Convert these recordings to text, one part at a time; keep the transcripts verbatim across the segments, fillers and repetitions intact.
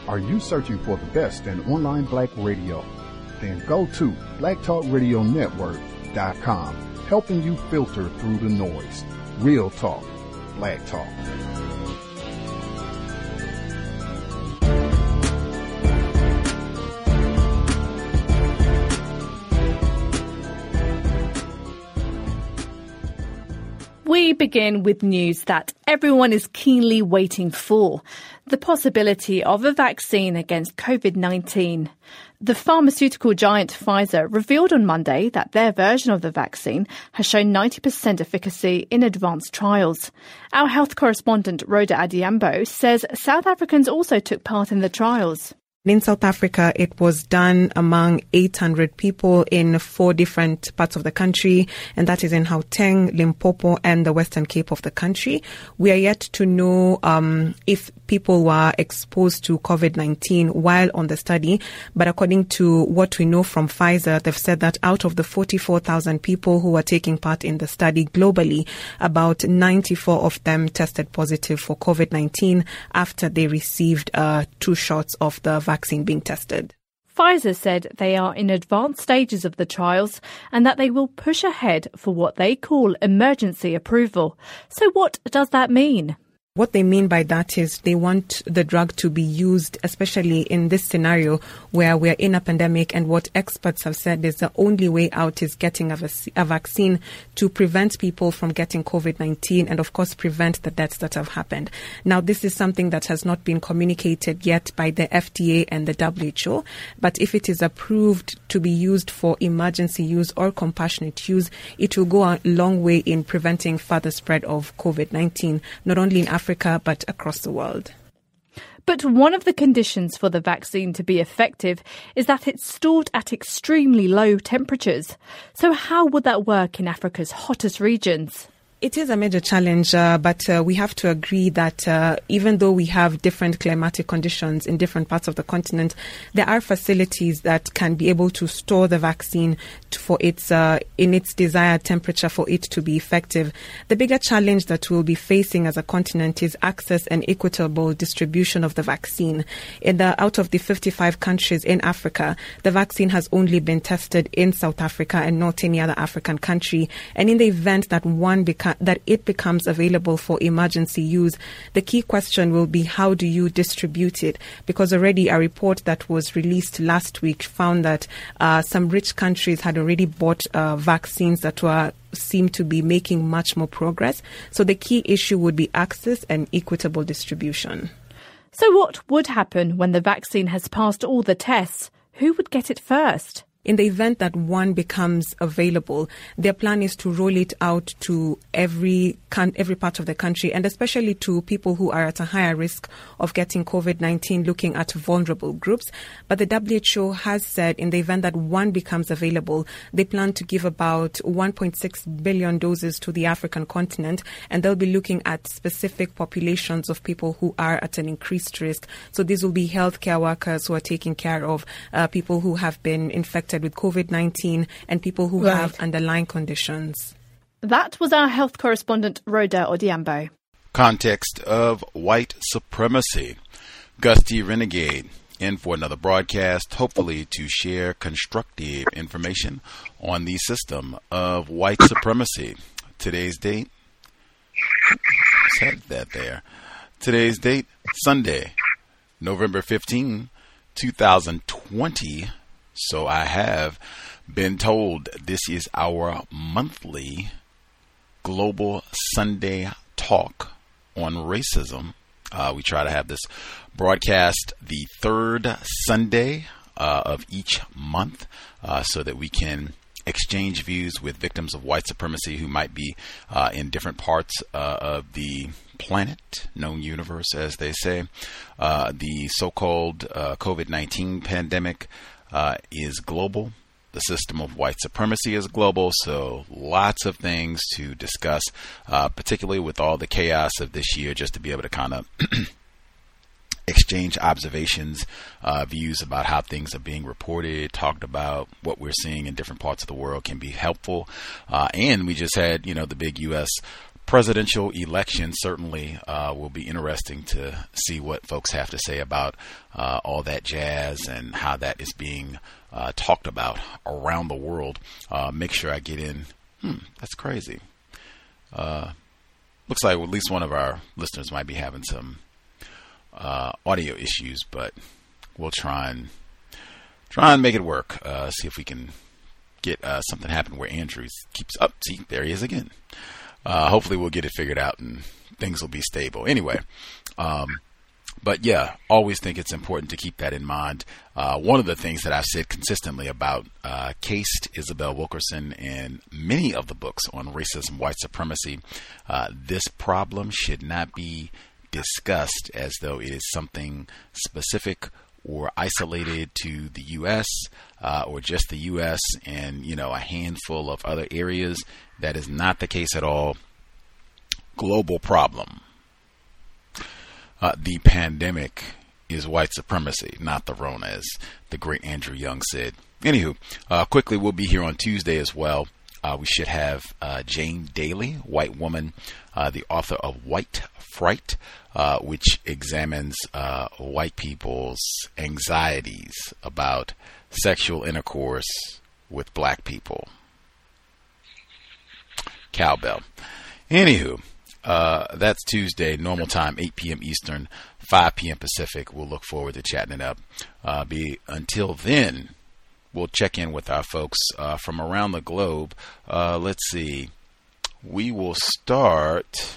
Are you searching for the best in online black radio? Then go to black talk radio network dot com, helping you filter through the noise. Real talk, Black Talk. We begin with news that everyone is keenly waiting for: the possibility of a vaccine against COVID nineteen. The pharmaceutical giant Pfizer revealed on Monday that their version of the vaccine has shown ninety percent efficacy in advanced trials. Our health correspondent Rhoda Adiambo says South Africans also took part in the trials. In South Africa, it was done among eight hundred people in four different parts of the country, and that is in Gauteng, Limpopo, and the Western Cape of the country. We are yet to know um, if people were exposed to COVID nineteen while on the study, but according to what we know from Pfizer, they've said that out of the forty-four thousand people who were taking part in the study globally, about ninety-four of them tested positive for COVID nineteen after they received uh, two shots of the vaccine being tested. Pfizer said they are in advanced stages of the trials and that they will push ahead for what they call emergency approval. So what does that mean? What they mean by that is they want the drug to be used, especially in this scenario where we're in a pandemic, and what experts have said is the only way out is getting a, vac- a vaccine to prevent people from getting COVID nineteen and, of course, prevent the deaths that have happened. Now, this is something that has not been communicated yet by the F D A and the W H O, but if it is approved to be used for emergency use or compassionate use, it will go a long way in preventing further spread of COVID nineteen, not only in Africa, Africa, but across the world. But one of the conditions for the vaccine to be effective is that it's stored at extremely low temperatures. So how would that work in Africa's hottest regions? It is a major challenge, uh, but uh, we have to agree that uh, even though we have different climatic conditions in different parts of the continent, there are facilities that can be able to store the vaccine to, for its uh, in its desired temperature for it to be effective. The bigger challenge that we'll be facing as a continent is access and equitable distribution of the vaccine. In the out of the fifty-five countries in Africa, the vaccine has only been tested in South Africa and not any other African country. And in the event that one becomes that it becomes available for emergency use, the key question will be how do you distribute it? Because already a report that was released last week found that uh, some rich countries had already bought uh, vaccines that were seem to be making much more progress. So the key issue would be access and equitable distribution. So what would happen when the vaccine has passed all the tests? Who would get it first? In the event that one becomes available, their plan is to roll it out to every every part of the country, and especially to people who are at a higher risk of getting COVID nineteen, looking at vulnerable groups. But the W H O has said in the event that one becomes available, they plan to give about one point six billion doses to the African continent, and they'll be looking at specific populations of people who are at an increased risk. So these will be healthcare workers who are taking care of uh, people who have been infected with COVID nineteen and people who right. have underlying conditions. That was our health correspondent, Rhoda Odiambo. Context of white supremacy. Gusty Renegade in for another broadcast, hopefully to share constructive information on the system of white supremacy. Today's date, said that there. Today's date, Sunday, November fifteenth, twenty twenty. So I have been told this is our monthly Global Sunday Talk on Racism. Uh, we try to have this broadcast the third Sunday uh, of each month uh, so that we can exchange views with victims of white supremacy who might be uh, in different parts uh, of the planet, known universe, as they say. Uh, the so-called uh, COVID nineteen pandemic Uh, is global. The system of white supremacy is global. So lots of things to discuss, uh, particularly with all the chaos of this year, just to be able to kind of exchange observations, uh, views about how things are being reported, talked about, what we're seeing in different parts of the world can be helpful. Uh, and we just had, you know, the big U S presidential election certainly uh, will be interesting to see what folks have to say about uh, all that jazz and how that is being uh, talked about around the world. Uh, make sure I get in. Hmm, that's crazy. Uh, looks like at least one of our listeners might be having some uh, audio issues, but we'll try and try and make it work. Uh, see if we can get uh, something happen where Andrew keeps up. See, there he is again. Uh, hopefully we'll get it figured out and things will be stable. Anyway, um, but yeah, always think it's important to keep that in mind. Uh, one of the things that I've said consistently about uh, Cased, Isabel Wilkerson, and many of the books on racism, white supremacy, uh, this problem should not be discussed as though it is something specific or isolated to the U S uh, or just the U S and, you know, a handful of other areas. That is not the case at all. Global problem. Uh, the pandemic is white supremacy, not the Rona, as the great Andrew Young said. Anywho, uh, quickly, we'll be here on Tuesday as well. Uh, we should have uh, Jane Daly, white woman, uh, the author of White Fright, uh, which examines uh, white people's anxieties about sexual intercourse with black people. Cowbell. Anywho, uh, that's Tuesday, normal time, eight p.m. Eastern, five p.m. Pacific. We'll look forward to chatting it up. Uh, be until then, we'll check in with our folks uh, from around the globe. Uh, let's see. We will start.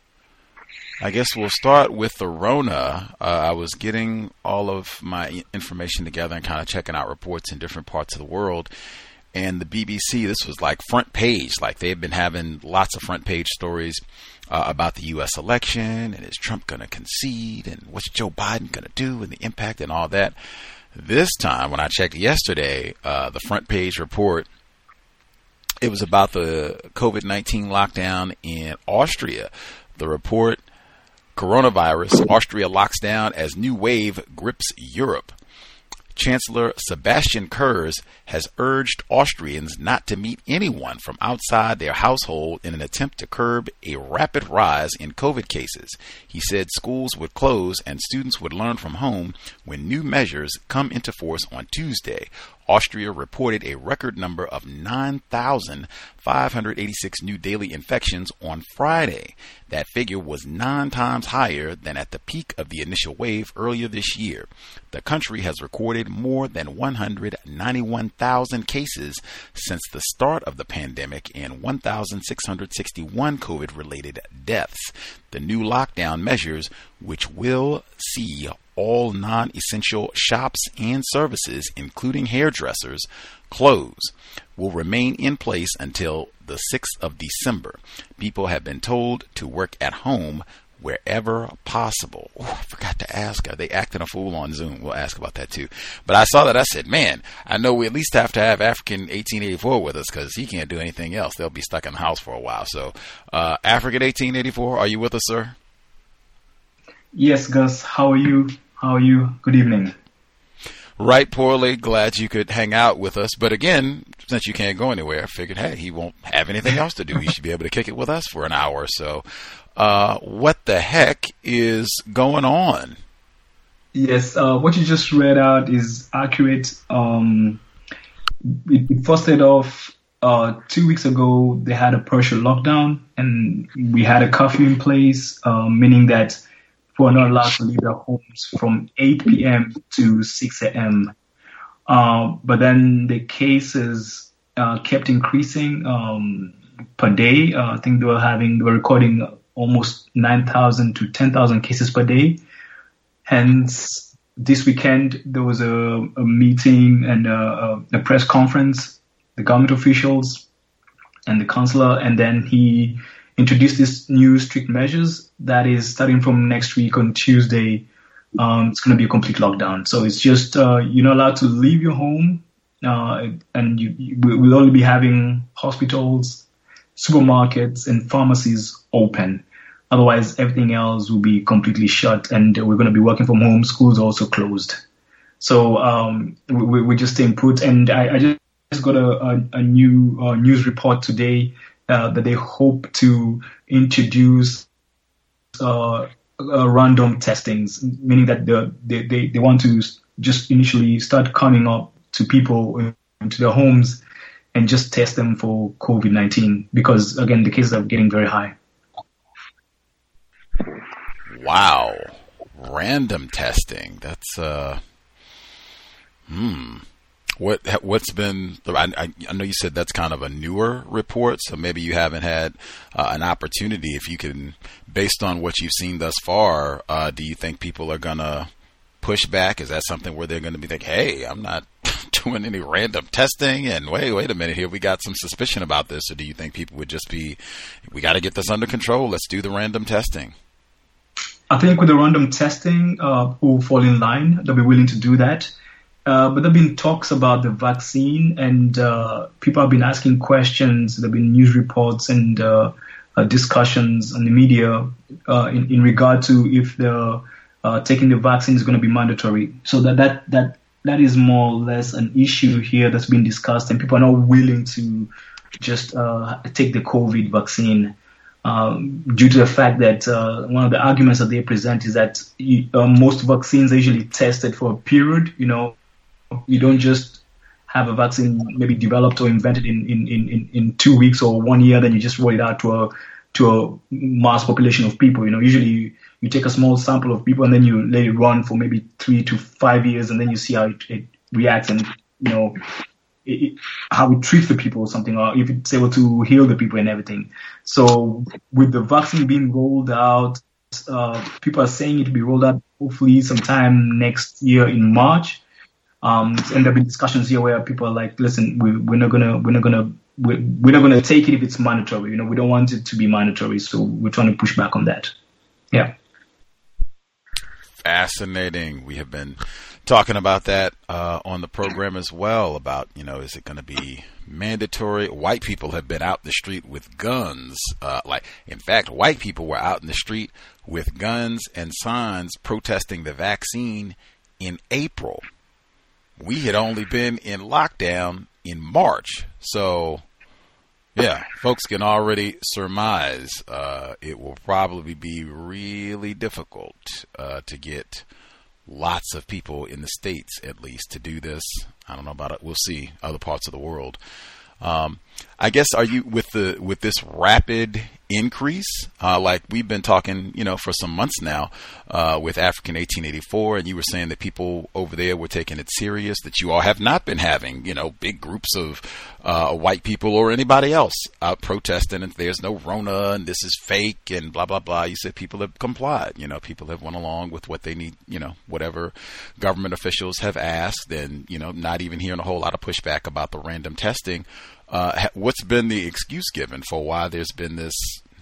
I guess we'll start with the Rona. Uh, I was getting all of my information together and kind of checking out reports in different parts of the world. And the B B C, this was like front page. Like they've been having lots of front page stories uh, about the U S election and is Trump going to concede and what's Joe Biden going to do and the impact and all that. This time, when I checked yesterday, uh, the front page report, it was about the COVID nineteen lockdown in Austria. The report, coronavirus, Austria locks down as new wave grips Europe. Chancellor Sebastian Kurz has urged Austrians not to meet anyone from outside their household in an attempt to curb a rapid rise in COVID cases. He said schools would close and students would learn from home when new measures come into force on Tuesday. Austria reported a record number of nine thousand five hundred eighty-six new daily infections on Friday. That figure was nine times higher than at the peak of the initial wave earlier this year. The country has recorded more than one hundred ninety-one thousand cases since the start of the pandemic and one thousand six hundred sixty-one COVID-related deaths. The new lockdown measures, which will see all non-essential shops and services, including hairdressers, close, will remain in place until the sixth of December. People have been told to work at home wherever possible. Oh, I forgot to ask. Are they acting a fool on Zoom? We'll ask about that too. But I saw that. I said, man, I know we at least have to have African eighteen eighty-four with us because he can't do anything else. They'll be stuck in the house for a while. So, uh, African eighteen eighty-four, are you with us, sir? Yes, Gus. How are you? How are you? Good evening. Right, poorly. Glad you could hang out with us. But again, since you can't go anywhere, I figured, hey, he won't have anything else to do. He should be able to kick it with us for an hour or so. Uh, what the heck is going on? Yes, uh, what you just read out is accurate. Um, it, it first started off uh, two weeks ago. They had a partial lockdown, and we had a curfew in place, uh, meaning that people are not allowed to leave their homes from eight p.m. to six a.m. Uh, but then the cases uh, kept increasing um, per day. Uh, I think they were having, they were recording almost nine thousand to ten thousand cases per day. Hence, this weekend, there was a, a meeting and a, a press conference, the government officials and the councillor, and then he introduced these new strict measures that is starting from next week on Tuesday. Um, it's going to be a complete lockdown. So it's just, uh, you're not allowed to leave your home, uh, and you, you will only be having hospitals, supermarkets, and pharmacies open. Otherwise, everything else will be completely shut, and we're going to be working from home. Schools are also closed. So um, we, we're just staying put. And I, I just got a, a, a new uh, news report today uh, that they hope to introduce uh, uh, random testings, meaning that the, they, they, they want to just initially start coming up to people into their homes and just test them for COVID nineteen, because, again, the cases are getting very high. Wow. Random testing. That's, uh, hmm. What, what's been, I, I know you said that's kind of a newer report, so maybe you haven't had uh, an opportunity. If you can, based on what you've seen thus far, uh, do you think people are going to push back? Is that something where they're going to be like, hey, I'm not doing any random testing, and wait, wait a minute here, we got some suspicion about this? Or do you think people would just be, we got to get this under control, let's do the random testing? I think with the random testing, uh, who fall in line, they'll be willing to do that. Uh, but there have been talks about the vaccine, and uh, people have been asking questions. There have been news reports and uh, uh, discussions on the media uh, in, in regard to if the uh, taking the vaccine is going to be mandatory. So that, that that that is more or less an issue here that's been discussed, and people are not willing to just uh, take the COVID vaccine um, due to the fact that uh, one of the arguments that they present is that uh, most vaccines are usually tested for a period, you know. You don't just have a vaccine maybe developed or invented in, in, in, in two weeks or one year, then you just roll it out to a to a mass population of people. You know, usually you, you take a small sample of people and then you let it run for maybe three to five years, and then you see how it, it reacts and, you know, it, it, how it treats the people or something, or if it's able to heal the people and everything. So with the vaccine being rolled out, uh, people are saying it will be rolled out hopefully sometime next year in March. Um, and there've been discussions here where people are like, listen, we, we're not gonna, we're not gonna, we're, we're not gonna take it if it's mandatory. You know, we don't want it to be mandatory, so we're trying to push back on that. Yeah. Fascinating. We have been talking about that uh, on the program as well. About, you know, is it going to be mandatory? White people have been out in the street with guns. Uh, like, in fact, white people were out in the street with guns and signs protesting the vaccine in April. We had only been in lockdown in March. So, yeah, folks can already surmise uh, it will probably be really difficult uh, to get lots of people in the States, at least, to do this. I don't know about it. We'll see other parts of the world. Um, I guess, are you with the with this rapid increase, uh, like we've been talking, you know, for some months now, uh, with African eighteen eighty-four, and you were saying that people over there were taking it serious, that you all have not been having, you know, big groups of uh, white people or anybody else out protesting, and there's no Rona, and this is fake, and blah, blah, blah. You said people have complied, you know, people have went along with what they need, you know, whatever government officials have asked, and, you know, not even hearing a whole lot of pushback about the random testing. Uh, what's been the excuse given for why there's been this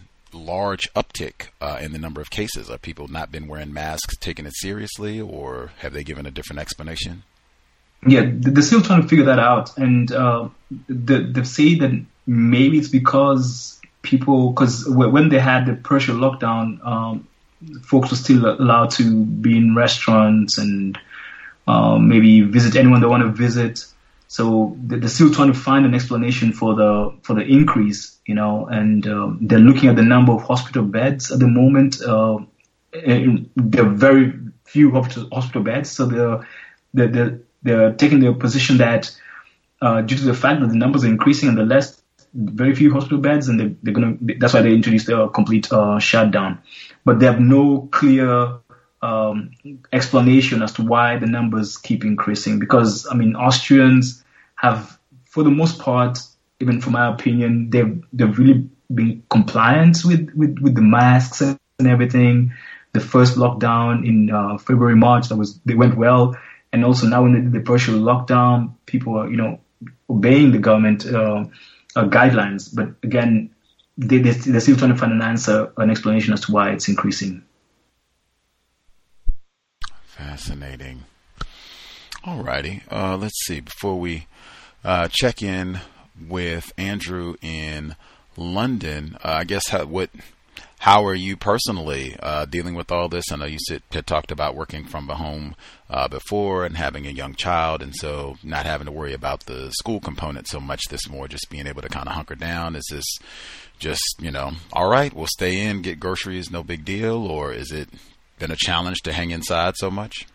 large uptick uh, in the number of cases? Are people not been wearing masks, taking it seriously, or have they given a different explanation? Yeah, they're still trying to figure that out. And uh, they, they say that maybe it's because people, because when they had the partial lockdown, um, folks were still allowed to be in restaurants and uh, maybe visit anyone they want to visit. So they're still trying to find an explanation for the for the increase, you know, and um, they're looking at the number of hospital beds at the moment. Uh, there are very few hospital beds, so they're they're, they're, they're taking the position that uh, due to the fact that the numbers are increasing and the less very few hospital beds, and they, they're gonna that's why they introduced the complete uh, shutdown. But they have no clear um, explanation as to why the numbers keep increasing. Because I mean, Austrians have, for the most part, even from my opinion, they've they've really been compliant with, with, with the masks and everything. The first lockdown in uh, February, March, that was they went well, and also now when they did the partial lockdown, people are, you know, obeying the government uh, uh, guidelines. But again, they they're still trying to find an answer, an explanation as to why it's increasing. Fascinating. All righty. Uh, let's see. Before we uh, check in with Andrew in London, uh, I guess how, what How are you personally uh, dealing with all this? I know you sit, had talked about working from home uh, before and having a young child, and so not having to worry about the school component so much. This more just being able to kind of hunker down. Is this just, you know, all right, we'll stay in, get groceries, no big deal, or is it been a challenge to hang inside so much?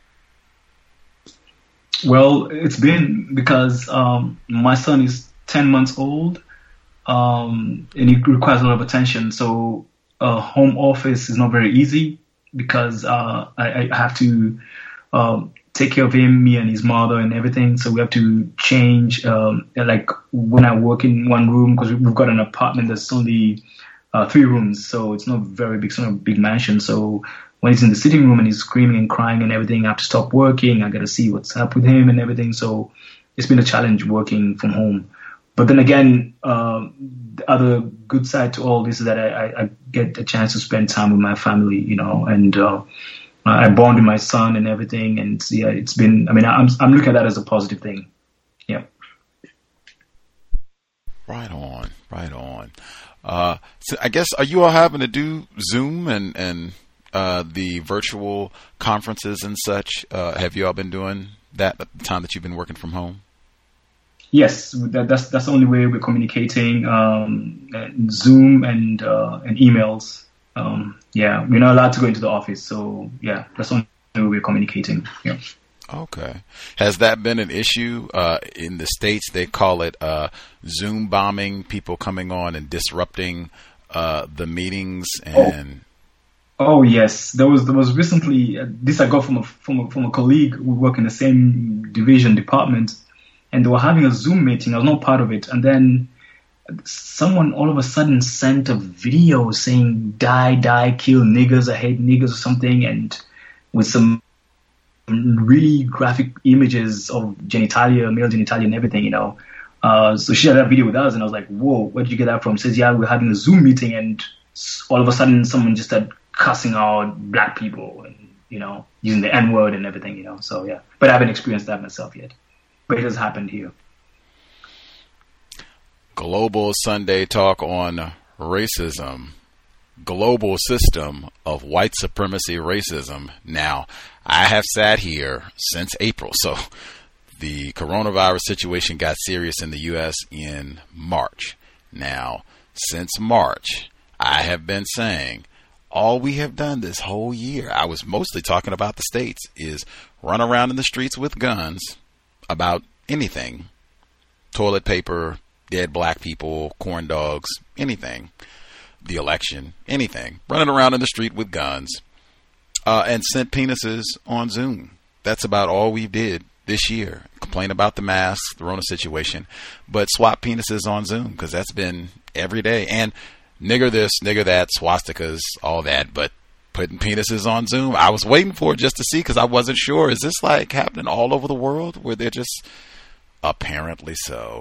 Well, it's been because um, my son is ten months old, um, and he requires a lot of attention. So uh, home office is not very easy because uh, I, I have to um, take care of him, me and his mother and everything. So we have to change, um, like when I work in one room, because we've got an apartment that's only uh, three rooms. So it's not very big, it's not a big mansion. So when he's in the sitting room and he's screaming and crying and everything, I have to stop working. I got to see what's up with him and everything. So it's been a challenge working from home. But then again, uh, the other good side to all this is that I, I, I get a chance to spend time with my family, you know, and uh, I bond with my son and everything. And yeah, it's been, I mean, I'm, I'm looking at that as a positive thing. Yeah. Right on, right on. Uh, so I guess, are you all having to do Zoom and, and, Uh, the virtual conferences and such? Uh, have you all been doing that at the time that you've been working from home? Yes, that, that's that's the only way we're communicating. Um, and Zoom and uh, and emails. Um, yeah, we're not allowed to go into the office, so yeah, that's the only way we're communicating. Yeah. Okay. Has that been an issue uh, in the States? They call it uh, Zoom bombing, people coming on and disrupting uh, the meetings and. Oh. Oh yes, there was there was recently uh, this I got from a from a from a colleague who work in the same division department, and they were having a Zoom meeting. I was not part of it, and then someone all of a sudden sent a video saying "die, die, kill niggers, I hate niggers" or something, and with some really graphic images of genitalia, male genitalia, and everything, you know. Uh, so she shared that video with us, and I was like, "Whoa, where did you get that from?" She says, "Yeah, we're having a Zoom meeting, and all of a sudden someone just started cussing out black people and, you know, using the N word and everything, you know." So yeah, but I haven't experienced that myself yet, but it has happened here. Global Sunday talk on racism, global system of white supremacy racism. Now, I have sat here since April, so the coronavirus situation got serious in the U S in March. Now, since March, I have been saying all we have done this whole year, I was mostly talking about the States, is run around in the streets with guns about anything. Toilet paper, dead black people, corn dogs, anything. The election, anything. Running around in the street with guns. Uh, and sent penises on Zoom. That's about all we did this year. Complain about the masks, the Rona situation, but swap penises on Zoom, because that's been every day. And nigger this, nigger that, swastikas, all that, but putting penises on Zoom, I was waiting for it just to see, because I wasn't sure. Is this like happening all over the world where they're just apparently so?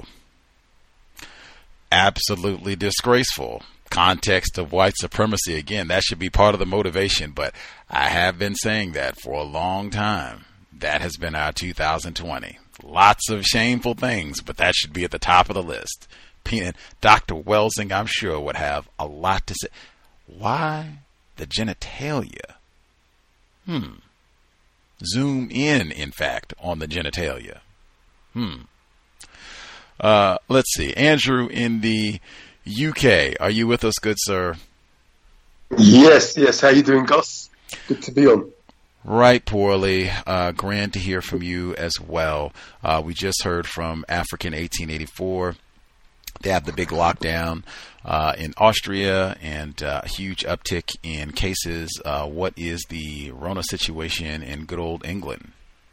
Absolutely disgraceful. Context of white supremacy, again, that should be part of the motivation, but I have been saying that for a long time. That has been our two thousand twenty. Lots of shameful things, but that should be at the top of the list. Doctor Welsing, I'm sure, would have a lot to say. Why the genitalia? Hmm. Zoom in, in fact, on the genitalia. Hmm. Uh, let's see. Andrew in the U K. Are you with us, good sir? Yes, yes. How you doing, Gus? Good to be on. Right, poorly. Uh, grand to hear from you as well. Uh, we just heard from African eighteen eighty-four. They have the big lockdown uh, in Austria and uh, a huge uptick in cases. Uh, what is the Rona situation in good old England?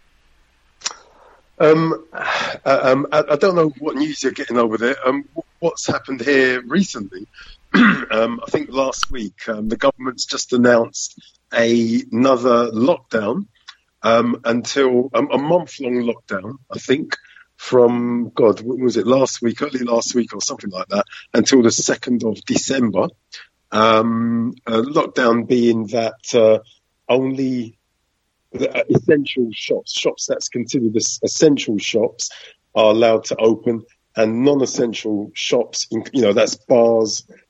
Um, um, I, I don't know what news you're getting over there. Um, what's happened here recently? um, I think last week um, the government's just announced a, another lockdown um, until um, a month-long lockdown, I think, from, God, what was it, last week, early last week or something like that, until the second of December. Um, a lockdown being that uh, only the essential shops, shops that's considered essential shops, are allowed to open, and non-essential shops, you know, that's bars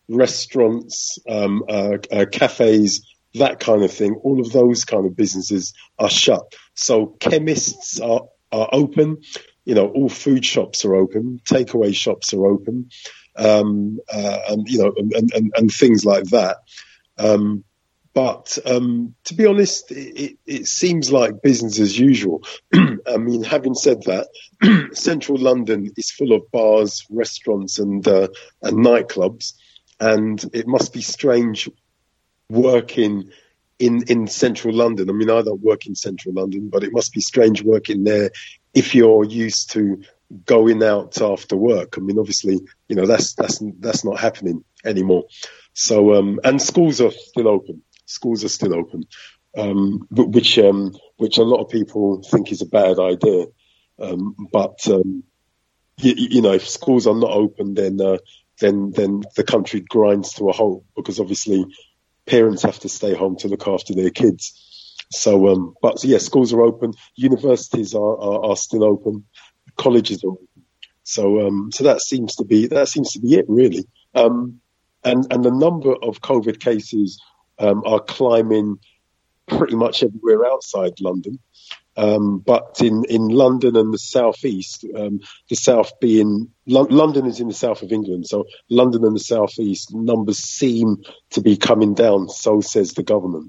restaurants, um, uh, uh, cafes, that kind of thing. All of those kind of businesses are shut. So chemists are, are open. You know, all food shops are open. Takeaway shops are open. Um, uh, and, you know, and, and, and things like that. Um, but, um, to be honest, it, it seems like business as usual. I mean, having said that, central London is full of bars, restaurants and, uh, and nightclubs. And it must be strange working in, in central London. I mean, I don't work in central London, but it must be strange working there if you're used to going out after work. I mean, obviously, you know, that's, that's, that's not happening anymore. So, um, and schools are still open. Schools are still open, um, which, um, which a lot of people think is a bad idea. Um, but, um, you, you know, if schools are not open, then, uh, then, then the country grinds to a halt, because obviously parents have to stay home to look after their kids. So, um, but so, yeah, schools are open. Universities are, are, are still open. Colleges are open. So, um, so that seems to be, that seems to be it really. Um, and, and the number of COVID cases, um, are climbing pretty much everywhere outside London. Um, but in, in London and the southeast, um, the south being, L- London is in the south of England. So London and the southeast numbers seem to be coming down. So says the government.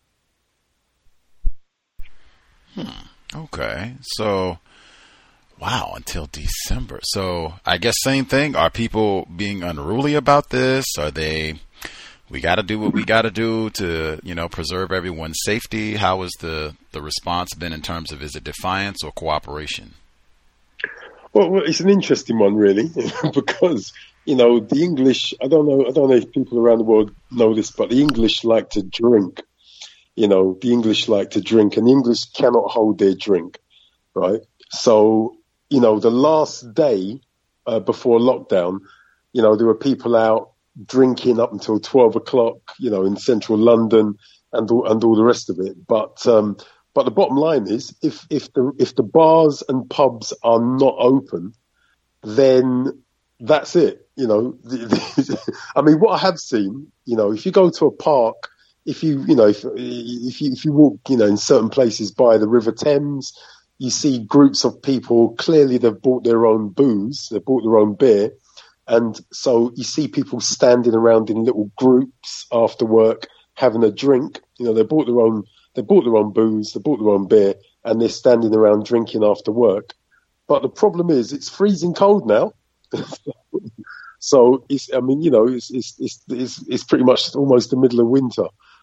Hmm. Okay. So, wow, until December. So I guess same thing. Are people being unruly about this? Are they, we got to do what we got to do to, you know, preserve everyone's safety? How has the, the response been in terms of, is it defiance or cooperation? Well, well it's an interesting one, really, because, you know, the English, I don't know, I don't know if people around the world know this, but the English like to drink. You know, the English like to drink, and the English cannot hold their drink, right? So, you know, the last day uh, before lockdown, you know, there were people out drinking up until twelve o'clock, you know, in central London and all, and all the rest of it. But, um, but the bottom line is, if, if the, if the bars and pubs are not open, then that's it. You know, I mean, what I have seen, you know, if you go to a park, if you, you know, if, if you, if you walk, you know, in certain places by the River Thames, you see groups of people, clearly they've bought their own booze, they've bought their own beer. And so you see people standing around in little groups after work, having a drink. You know, they bought their own, they bought their own booze, they bought their own beer, and they're standing around drinking after work. But the problem is, it's freezing cold now. So it's, I mean, you know, it's, it's, it's, it's, it's pretty much almost the middle of winter.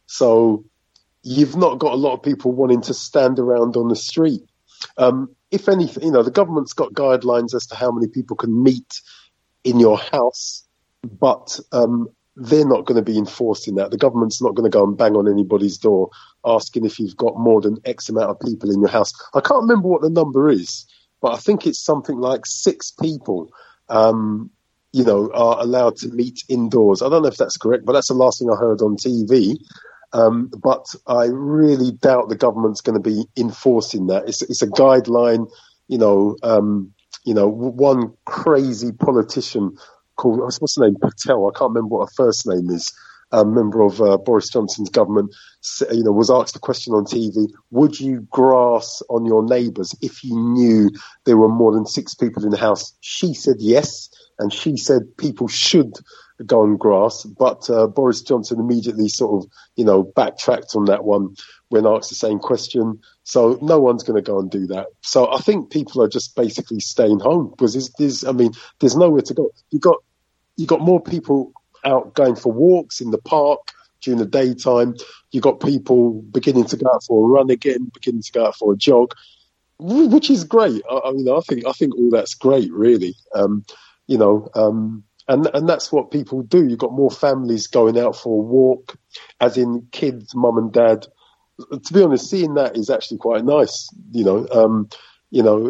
So you've not got a lot of people wanting to stand around on the street. Um, if anything, you know, the government's got guidelines as to how many people can meet in your house, but um, they're not going to be enforcing that. The government's not going to go and bang on anybody's door asking if you've got more than X amount of people in your house. I can't remember what the number is, but I think it's something like six people, um, you know, are allowed to meet indoors. I don't know if that's correct, but that's the last thing I heard on T V. Um, but I really doubt the government's going to be enforcing that. It's, it's a guideline, you know, um, you know, one crazy politician called, what's the name, Patel, I can't remember what her first name is, a member of uh, Boris Johnson's government, you know, was asked a question on T V, would you grass on your neighbours if you knew there were more than six people in the house? She said yes, and she said people should go on grass, but uh, Boris Johnson immediately sort of, you know, backtracked on that one when asked the same question. So no one's going to go and do that. So I think people are just basically staying home because there's, there's I mean, there's nowhere to go. You got you got more people out going for walks in the park during the daytime. You got people beginning to go out for a run again, beginning to go out for a jog, which is great. I, I mean, I think I think all that's great, really. Um, you know. Um, And and that's what people do. You've got more families going out for a walk, as in kids, mum and dad. To be honest, seeing that is actually quite nice. You know, um, you know,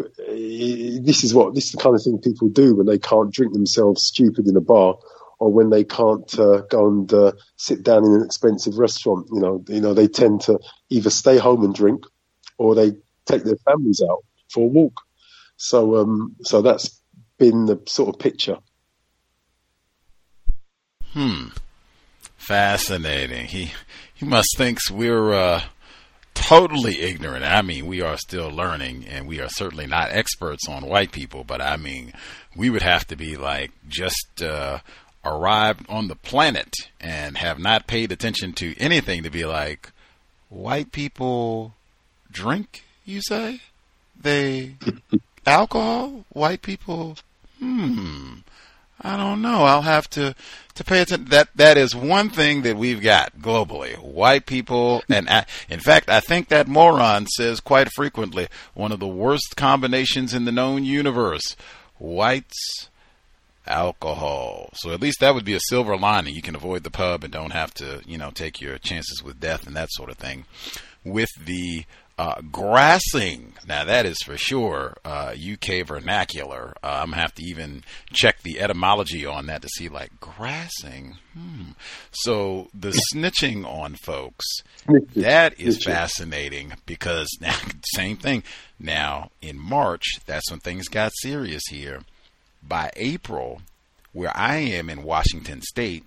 this is what this is the kind of thing people do when they can't drink themselves stupid in a bar, or when they can't uh, go and uh, sit down in an expensive restaurant. You know, you know, they tend to either stay home and drink, or they take their families out for a walk. So, um, so that's been the sort of picture. Hmm. Fascinating. He he must thinks we're uh, totally ignorant. I mean, we are still learning, and we are certainly not experts on white people. But I mean, we would have to be like just uh, arrived on the planet and have not paid attention to anything to be like, white people drink, you say? They alcohol? White people? Hmm. I don't know. I'll have to, to pay attention. That, that is one thing that we've got globally. White people, and I, in fact, I think that moron says quite frequently, one of the worst combinations in the known universe. Whites, alcohol. So at least that would be a silver lining. You can avoid the pub and don't have to, you know, take your chances with death and that sort of thing. With the Uh, grassing, now that is for sure uh, U K vernacular. Uh, I'm going to have to even check the etymology on that to see, like, grassing. Hmm. So the snitching on folks, that is fascinating because, now, same thing. Now, in March, that's when things got serious here. By April, where I am in Washington State,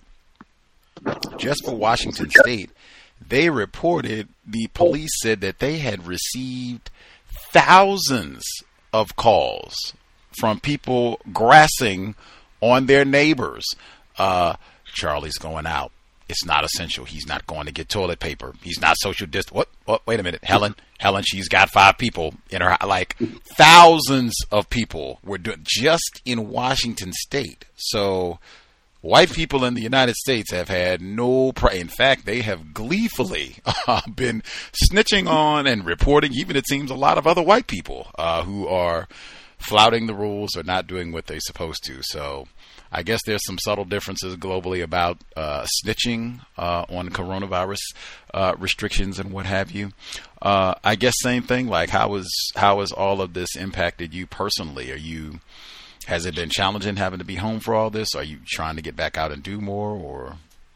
just for Washington State, they reported, the police said that they had received thousands of calls from people grassing on their neighbors. Uh, Charlie's going out. It's not essential. He's not going to get toilet paper. He's not social distance. What? What? Wait a minute. Helen, Helen, she's got five people in her, like thousands of people were doing just in Washington State. So, white people in the United States have had no pr- in fact, they have gleefully uh, been snitching on and reporting, even it seems, a lot of other white people uh, who are flouting the rules or not doing what they're supposed to. So I guess there's some subtle differences globally about uh, snitching uh, on coronavirus uh, restrictions and what have you. Uh, I guess same thing, like how is, how has all of this impacted you personally? Are you... Has it been challenging having to be home for all this? Are you trying to get back out and do more, or?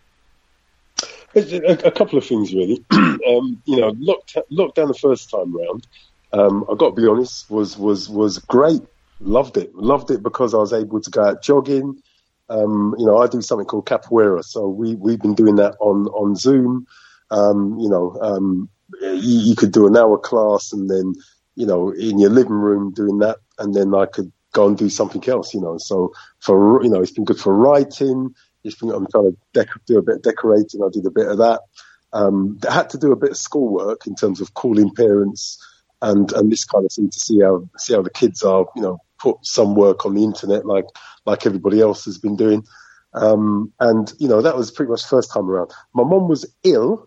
A, a couple of things, really. um, you know, locked, lockdown the first time round, um, I've got to be honest, was, was, was great. Loved it. Loved it because I was able to go out jogging. Um, you know, I do something called capoeira. So we, we've been doing that on, on Zoom. Um, you know, um, you, you could do an hour class and then, you know, in your living room doing that. And then I could go and do something else, you know. So for, you know, it's been good for writing. It's been, I'm trying to dec- do a bit of decorating. I did a bit of that. Um, I had to do a bit of schoolwork in terms of calling parents and, and this kind of thing to see how, see how the kids are, you know, put some work on the internet like, like everybody else has been doing. Um, and, you know, that was pretty much first time around. My mum was ill.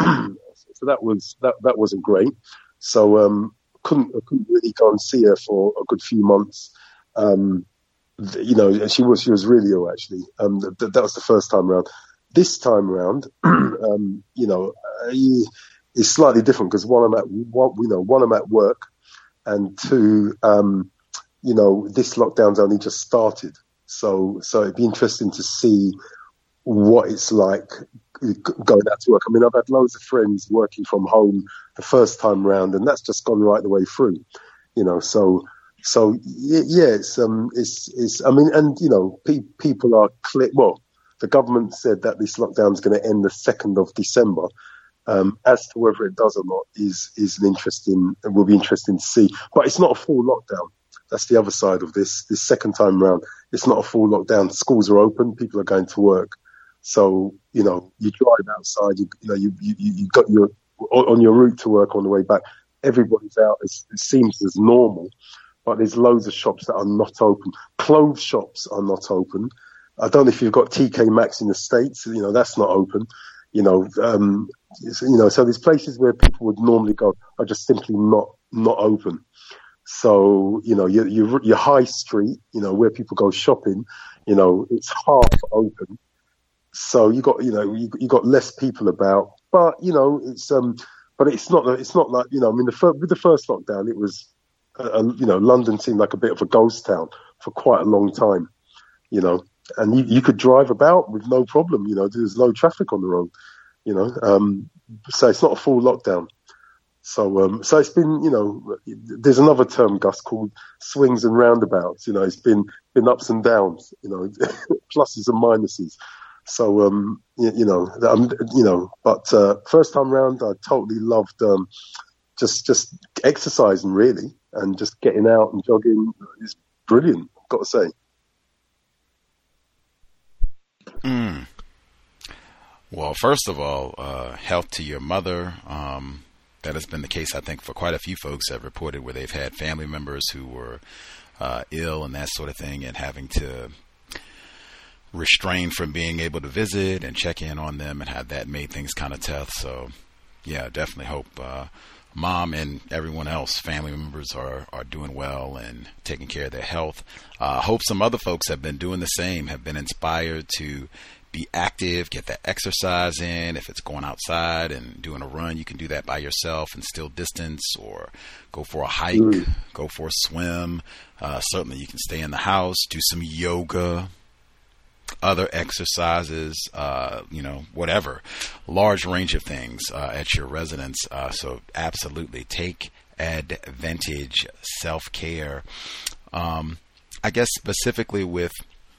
So that was, that, that wasn't great. So, um, couldn't, I couldn't really go and see her for a good few months. Um, you know, she was, she was really ill actually. Um, th- that was the first time around. This time around, um, you know, uh, it's slightly different because one, I'm at, one, you know, one, I'm at work, and two, um, you know, this lockdown's only just started. So, so it'd be interesting to see what it's like going out to work. I mean, I've had loads of friends working from home the first time round, and that's just gone right the way through, you know, so, so yeah, it's, um, it's, it's, I mean, and, you know, pe- people are clear. Well, the government said that this lockdown is going to end the second of December. Um, as to whether it does or not is, is an interesting, it will be interesting to see, but it's not a full lockdown. That's the other side of this, this second time round. It's not a full lockdown. Schools are open. People are going to work. So, you know, you drive outside, you, you know, you, you, you got your, on your route to work on the way back, everybody's out. It's, it seems as normal, but there's loads of shops that are not open. Clothes shops are not open. I don't know if you've got T K Maxx in the States, you know, that's not open, you know, um, you know, so there's places where people would normally go are just simply not, not open. So, you know, your, your, your high street, you know, where people go shopping, you know, it's half open. So you got, you know, you, you got less people about, but, you know, it's, um, but it's not, it's not like, you know, I mean, the fir- with the first lockdown, it was, uh, you know, London seemed like a bit of a ghost town for quite a long time, you know, and you, you could drive about with no problem, you know, there's no traffic on the road, you know, um, so it's not a full lockdown. So, um, so it's been, you know, there's another term, Gus, called swings and roundabouts. You know, it's been, been ups and downs, you know, pluses and minuses. So, um, you, you know, um, you know, but uh, first time round, I totally loved um, just just exercising really, and just getting out and jogging is brilliant. I've got to say. Mm. Well, first of all, uh, health to your mother. Um, that has been the case, I think, for quite a few folks have reported where they've had family members who were uh, ill and that sort of thing, and having to restrain from being able to visit and check in on them, and how that made things kind of tough. So, yeah, definitely hope uh, mom and everyone else, family members, are, are doing well and taking care of their health. Uh, hope some other folks have been doing the same, have been inspired to be active, get that exercise in. If it's going outside and doing a run, you can do that by yourself and still distance, or go for a hike, mm. go for a swim. Uh, certainly you can stay in the house, do some yoga, other exercises, uh, you know, whatever, large range of things uh, at your residence. Uh, so absolutely take advantage, self-care. Um, I guess specifically with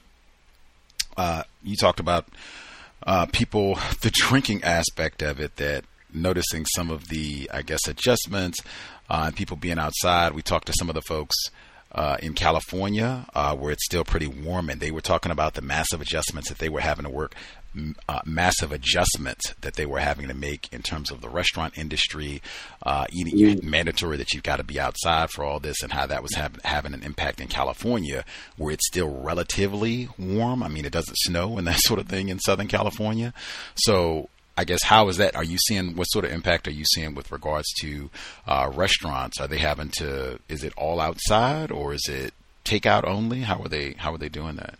Uh, you talked about uh, people, the drinking aspect of it, that noticing some of the, I guess, adjustments, uh, and people being outside. We talked to some of the folks uh, in California uh, where it's still pretty warm, and they were talking about the massive adjustments that they were having to work, uh, massive adjustments that they were having to make in terms of the restaurant industry, uh, eating, you, mandatory that you've got to be outside for all this, and how that was have, having an impact in California where it's still relatively warm. I mean, it doesn't snow and that sort of thing in Southern California. So I guess, how is that? Are you seeing, what sort of impact are you seeing with regards to uh, restaurants? Are they having to, is it all outside, or is it takeout only? How are they, how are they doing that?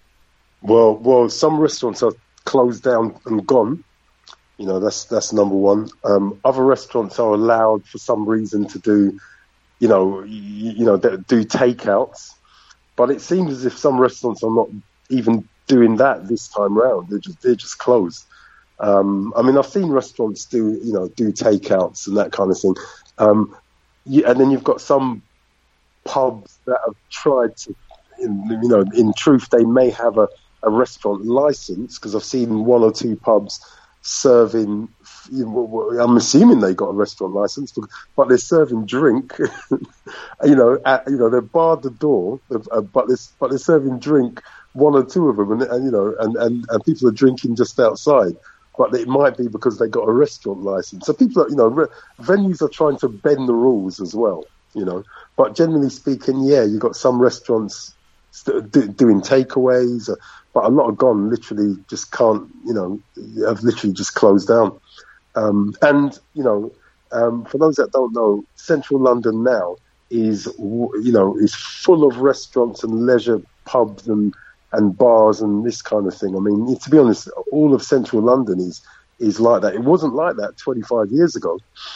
Well, well, some restaurants are closed down and gone. You know, that's that's number one. Um, other restaurants are allowed for some reason to do, you know, you, you know, do takeouts. But it seems as if some restaurants are not even doing that this time round. They're just they're just closed. Um, I mean, I've seen restaurants do, you know, do takeouts and that kind of thing. Um, you, and then you've got some pubs that have tried to, you know, in truth, they may have a, a restaurant license, because I've seen one or two pubs serving, you know, I'm assuming they got a restaurant license, but they're serving drink, you know, at, you know, they're barred the door, uh, but they're, but they're serving drink, one or two of them, and, and you know, and, and, and people are drinking just outside. But it might be because they got a restaurant license. So people are, you know, re- venues are trying to bend the rules as well, you know. But generally speaking, yeah, you've got some restaurants st- do, doing takeaways, uh, but a lot of gone literally just can't, you know, have literally just closed down. Um, and, you know, um, for those that don't know, central London now is, you know, is full of restaurants and leisure pubs and and bars and this kind of thing. I mean, to be honest, all of central London is is like that. It wasn't like that twenty-five years ago,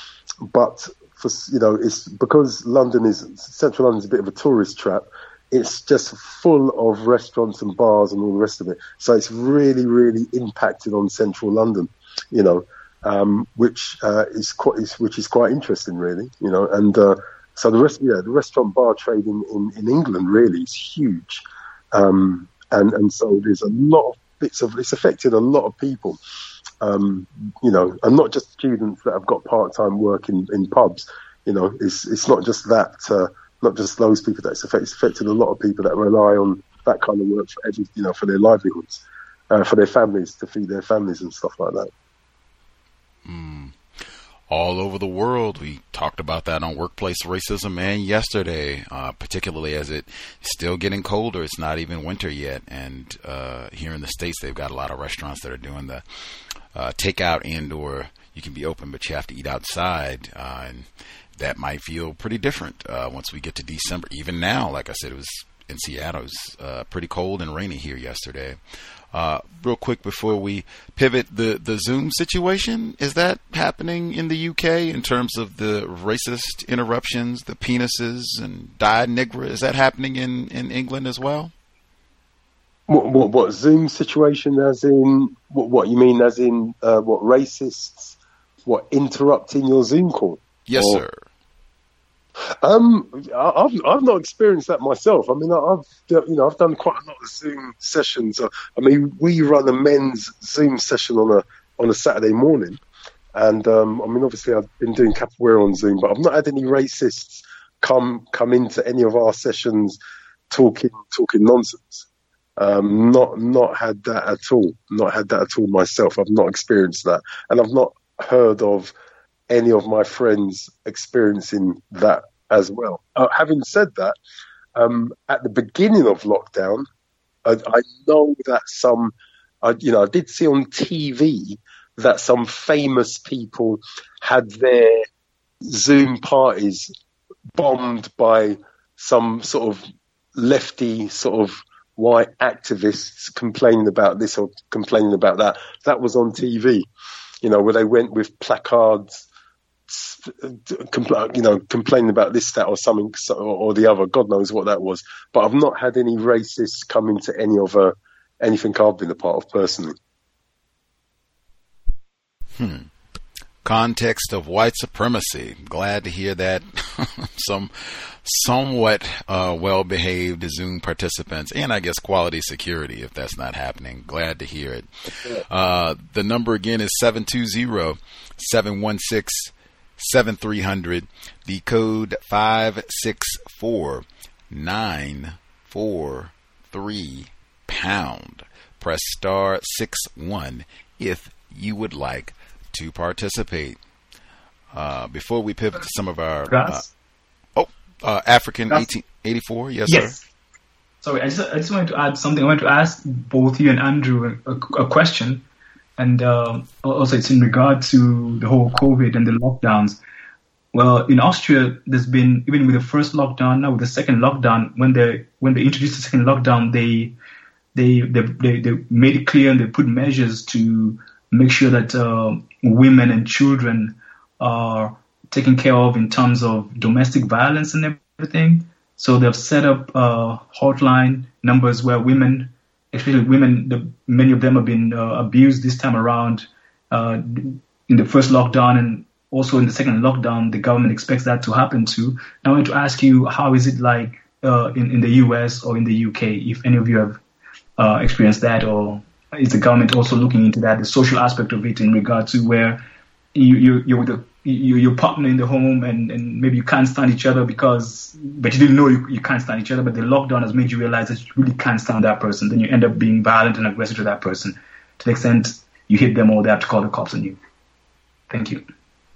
but for, you know, it's because London is central London is a bit of a tourist trap. It's just full of restaurants and bars and all the rest of it. So it's really, really impacted on central London, you know, um, which uh, is quite, is, which is quite interesting, really, you know. And uh, so the rest, yeah, the restaurant bar trade in, in, in England really is huge. Um, And, and so there's a lot of bits of, it's affected a lot of people, um, you know, and not just students that have got part-time work in, in pubs, you know, it's, it's not just that, uh, not just those people that it's affected, it's affected a lot of people that rely on that kind of work for every, you know, for their livelihoods, uh, for their families, to feed their families and stuff like that. Mm. All over the world. We talked about that on Workplace Racism Man yesterday, uh, particularly as it's still getting colder. It's not even winter yet. And uh, here in the States, they've got a lot of restaurants that are doing the uh, takeout and or you can be open, but you have to eat outside. Uh, and that might feel pretty different uh, once we get to December. Even now, like I said, it was in Seattle. It was uh, pretty cold and rainy here yesterday. Uh, real quick before we pivot, the, the Zoom situation, is that happening in the U K in terms of the racist interruptions, the penises and dyed nigra? Is that happening in, in England as well? What, what, what Zoom situation as in, what, what you mean as in, uh, what racists, what interrupting your Zoom call? Yes, or, sir. Um, I- I've I've not experienced that myself. I mean, I've you know I've done quite a lot of Zoom sessions. I mean, we run a men's Zoom session on a on a Saturday morning, and um, I mean, obviously, I've been doing capoeira on Zoom, but I've not had any racists come come into any of our sessions talking talking nonsense. Um, not not had that at all. Not had that at all myself. I've not experienced that, and I've not heard of any of my friends experiencing that as well. Uh, having said that, um, at the beginning of lockdown, I, I know that some, I, you know, I did see on T V that some famous people had their Zoom parties bombed by some sort of lefty sort of white activists complaining about this or complaining about that. That was on T V, you know, where they went with placards, you know, complaining about this, that, or something, or the other. God knows what that was. But I've not had any racists come into any of uh, anything I've been a part of personally. Hmm. Context of white supremacy. Glad to hear that some somewhat uh, well-behaved Zoom participants, and I guess quality security, if that's not happening. Glad to hear it. Uh, the number again is seven two zero, seven one six, seven three zero zero. The code five six four nine four three pound. Press star six one if you would like to participate. Uh, before we pivot to some of our uh, oh uh, African eighteen eighty-four, yes, yes sir. Sorry, I just I just wanted to add something. I wanted to ask both you and Andrew a, a question, and uh, also it's in regard to the whole COVID and the lockdowns. Well, in Austria, there's been, even with the first lockdown, now with the second lockdown, when they when they introduced the second lockdown, they they they they, they made it clear and they put measures to make sure that uh, women and children are taken care of in terms of domestic violence and everything. So they've set up uh, hotline numbers where women, especially women, the, many of them have been uh, abused this time around uh, in the first lockdown, and also in the second lockdown, the government expects that to happen too. Now I want to ask you, how is it like uh, in, in the U S or in the U K, if any of you have uh, experienced that, or is the government also looking into that, the social aspect of it in regard to where you, you, you're with a, you, your partner in the home and, and maybe you can't stand each other because, but you didn't know you, you can't stand each other, but the lockdown has made you realize that you really can't stand that person. Then you end up being violent and aggressive to that person to the extent you hit them or they have to call the cops on you. Thank you.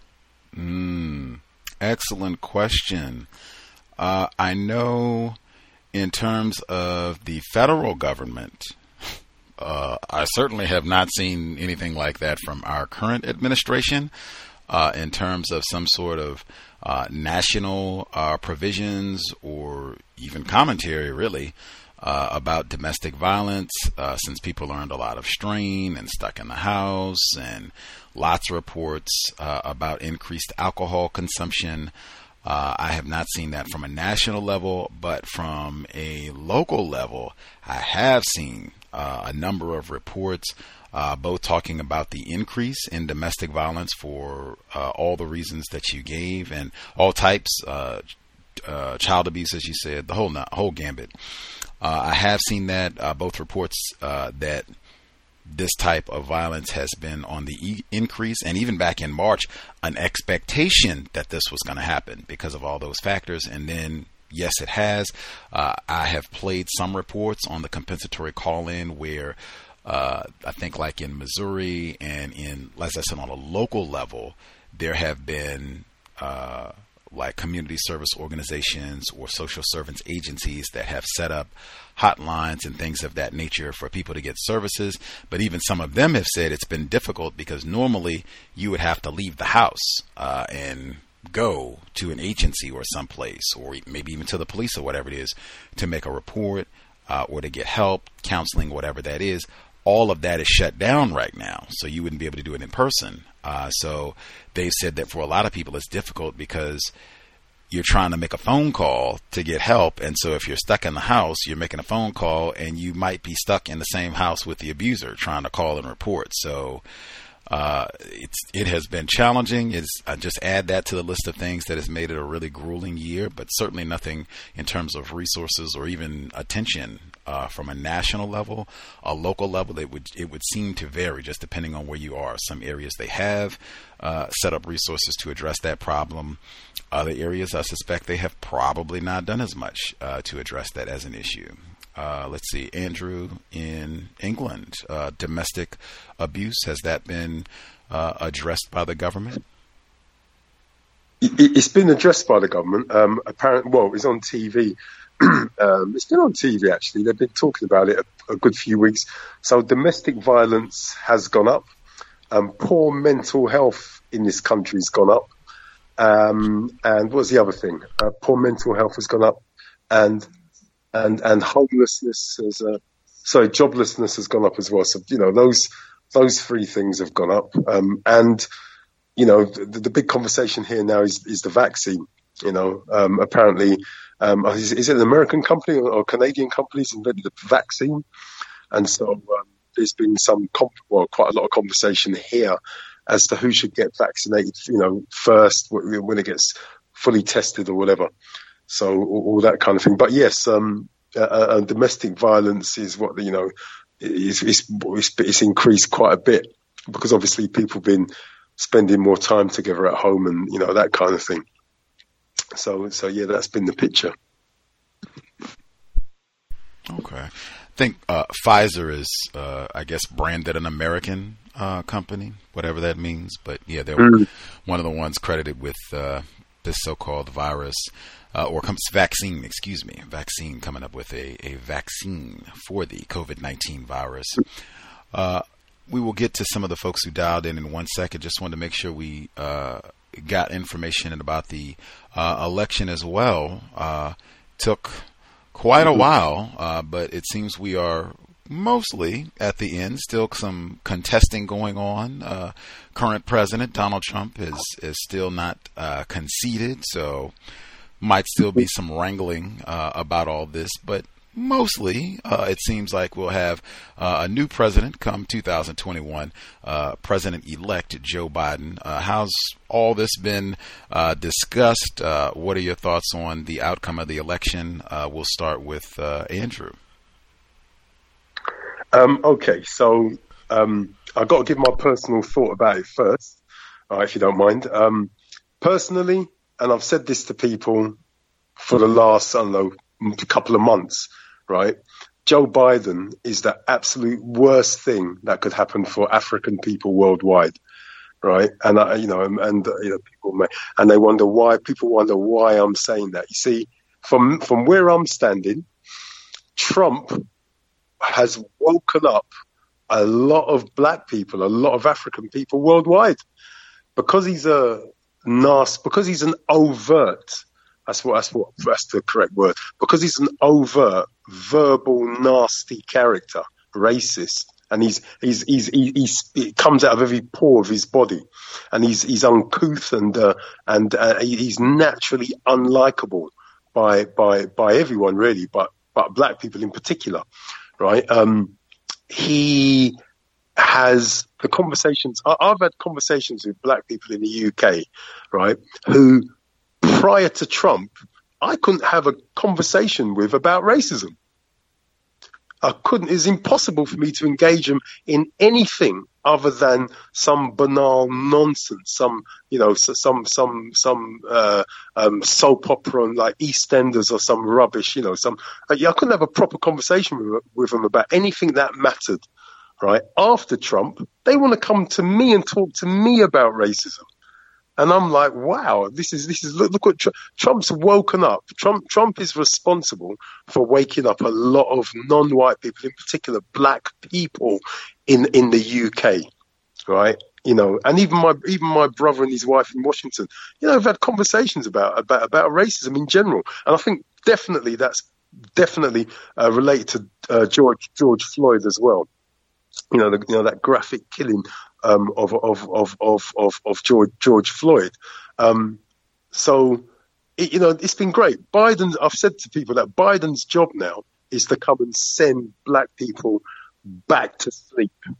Mm, excellent question. Uh, I know in terms of the federal government, uh, I certainly have not seen anything like that from our current administration uh, in terms of some sort of uh, national uh, provisions or even commentary, really, uh, about domestic violence, uh, since people are under a lot of strain and stuck in the house, and lots of reports uh, about increased alcohol consumption. Uh, I have not seen that from a national level, but from a local level, I have seen uh, a number of reports, uh, both talking about the increase in domestic violence for uh, all the reasons that you gave, and all types, uh, uh, child abuse, as you said, the whole whole gambit. Uh, I have seen that, uh, both reports uh, that this type of violence has been on the e- increase, and even back in March, an expectation that this was going to happen because of all those factors. And then, yes, it has. Uh, I have played some reports on the compensatory call-in where uh, I think like in Missouri and in, as I said, on a local level, there have been uh, like community service organizations or social servants agencies that have set up hotlines and things of that nature for people to get services. But even some of them have said it's been difficult because normally you would have to leave the house uh, and go to an agency or someplace, or maybe even to the police or whatever it is, to make a report uh, or to get help, counseling, whatever that is. All of that is shut down right now, so you wouldn't be able to do it in person. Uh, so they've said that for a lot of people it's difficult because you're trying to make a phone call to get help. And so if you're stuck in the house, you're making a phone call and you might be stuck in the same house with the abuser trying to call and report. So Uh, it's it has been challenging. It's, I just add that to the list of things that has made it a really grueling year, but certainly nothing in terms of resources or even attention uh, from a national level. A local level, it would it would seem to vary just depending on where you are. Some areas they have uh, set up resources to address that problem. Other areas, I suspect they have probably not done as much uh, to address that as an issue. Uh, let's see, Andrew, in England, uh, domestic abuse, has that been uh, addressed by the government? It's been addressed by the government. Um, apparently, well, it's on T V. um, it's been on T V, actually. They've been talking about it a, a good few weeks. So domestic violence has gone up. Um, poor mental health in this country has gone up. Um, and what's the other thing? Uh, poor mental health has gone up. And And and homelessness has, uh, sorry, joblessness has gone up as well. So, you know, those those three things have gone up. Um, and, you know, the, the big conversation here now is, is the vaccine. You know, um, apparently, um, is, is it an American company or, or Canadian companies invented the vaccine? And so um, there's been some, comp- well, quite a lot of conversation here as to who should get vaccinated, you know, first when it gets fully tested or whatever. So all, all that kind of thing. But yes, um, uh, uh, domestic violence is what, you know, is it's, it's, it's increased quite a bit because obviously people have been spending more time together at home and, you know, that kind of thing. So, so yeah, that's been the picture. Okay. I think uh, Pfizer is, uh, I guess, branded an American uh, company, whatever that means. But yeah, they're mm. one of the ones credited with uh, this so-called virus. Uh, or comes vaccine, excuse me, vaccine coming up with a, a vaccine for the COVID nineteen virus. Uh, we will get to some of the folks who dialed in in one second. Just wanted to make sure we uh, got information about the uh, election as well. Uh, took quite a while, uh, but it seems we are mostly at the end. Still some contesting going on. Uh, current president, Donald Trump, is, is still not uh, conceded, so might still be some wrangling uh, about all this, but mostly uh, it seems like we'll have uh, a new president come two thousand twenty-one, uh, President-elect Joe Biden. Uh, how's all this been uh, discussed? Uh, what are your thoughts on the outcome of the election? Uh, we'll start with uh, Andrew. Um, okay, so um, I've got to give my personal thought about it first, uh, if you don't mind. Um, personally, and I've said this to people for the last, I don't know, couple of months, right? Joe Biden is the absolute worst thing that could happen for African people worldwide, right? And, I, you know, and, and you know, people may, and they wonder why, people wonder why I'm saying that. You see, from, from where I'm standing, Trump has woken up a lot of black people, a lot of African people worldwide, because he's a nasty, because he's an overt, that's what, that's what, that's the correct word, because he's an overt, verbal, nasty character, racist, and he's, he's, he's, he's, he's it comes out of every pore of his body, and he's, he's uncouth and, uh, and, uh, he's naturally unlikable by, by, by everyone really, but, but black people in particular, right? Um, he has the conversations, I've had conversations with black people in the U K, right, who prior to Trump, I couldn't have a conversation with about racism. I couldn't, it's impossible for me to engage them in anything other than some banal nonsense, some, you know, some, some, some, uh, um, soap opera on like EastEnders or some rubbish, you know, some, uh, yeah, I couldn't have a proper conversation with, with them about anything that mattered. Right after Trump, they want to come to me and talk to me about racism, and I'm like, wow, this is this is look, look what Tr- Trump's woken up. Trump Trump is responsible for waking up a lot of non-white people, in particular black people, in in the U K, right? You know, and even my even my brother and his wife in Washington, you know, have had conversations about about about racism in general, and I think definitely that's definitely uh, related to uh, George George Floyd as well. You know, the, you know that graphic killing um, of, of of of of of George George Floyd. Um, so, it, you know, it's been great. Biden, I've said to people that Biden's job now is to come and send black people back to sleep.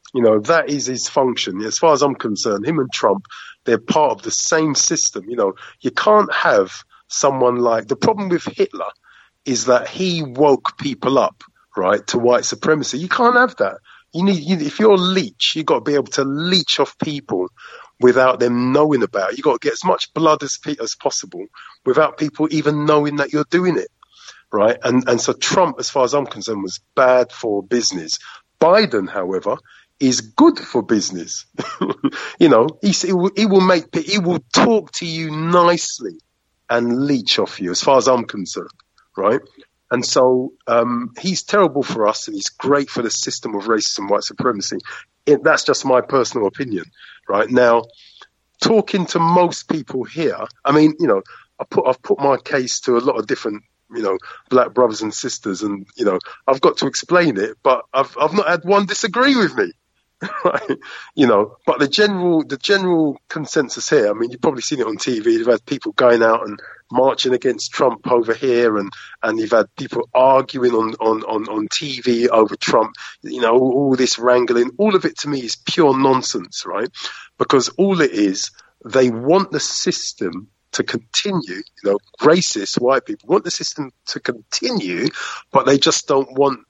You know, that is his function. As far as I'm concerned, him and Trump, they're part of the same system. You know, you can't have someone like, the problem with Hitler is that he woke people up, right, to white supremacy. You can't have that. You need, you, if you're a leech, you've got to be able to leech off people without them knowing about it. You've got to get as much blood as, as possible without people even knowing that you're doing it, right? And, and so Trump, as far as I'm concerned, was bad for business. Biden, however, is good for business. You know, he, he, will, he will make, he will talk to you nicely and leech off you, as far as I'm concerned, right? And so um, he's terrible for us, and he's great for the system of racism and white supremacy. It, that's just my personal opinion, right? Now, talking to most people here, I mean, you know, I put, I've put my case to a lot of different, you know, black brothers and sisters, and, you know, I've got to explain it, but I've I've not had one disagree with me. Right, you know, but the general the general consensus here, I mean, you've probably seen it on T V. You've had people going out and marching against Trump over here, and, and you've had people arguing on, on, on, on T V over Trump. You know, all, all this wrangling, all of it to me is pure nonsense, right? Because all it is, they want the system to continue. You know, racist white people want the system to continue, but they just don't want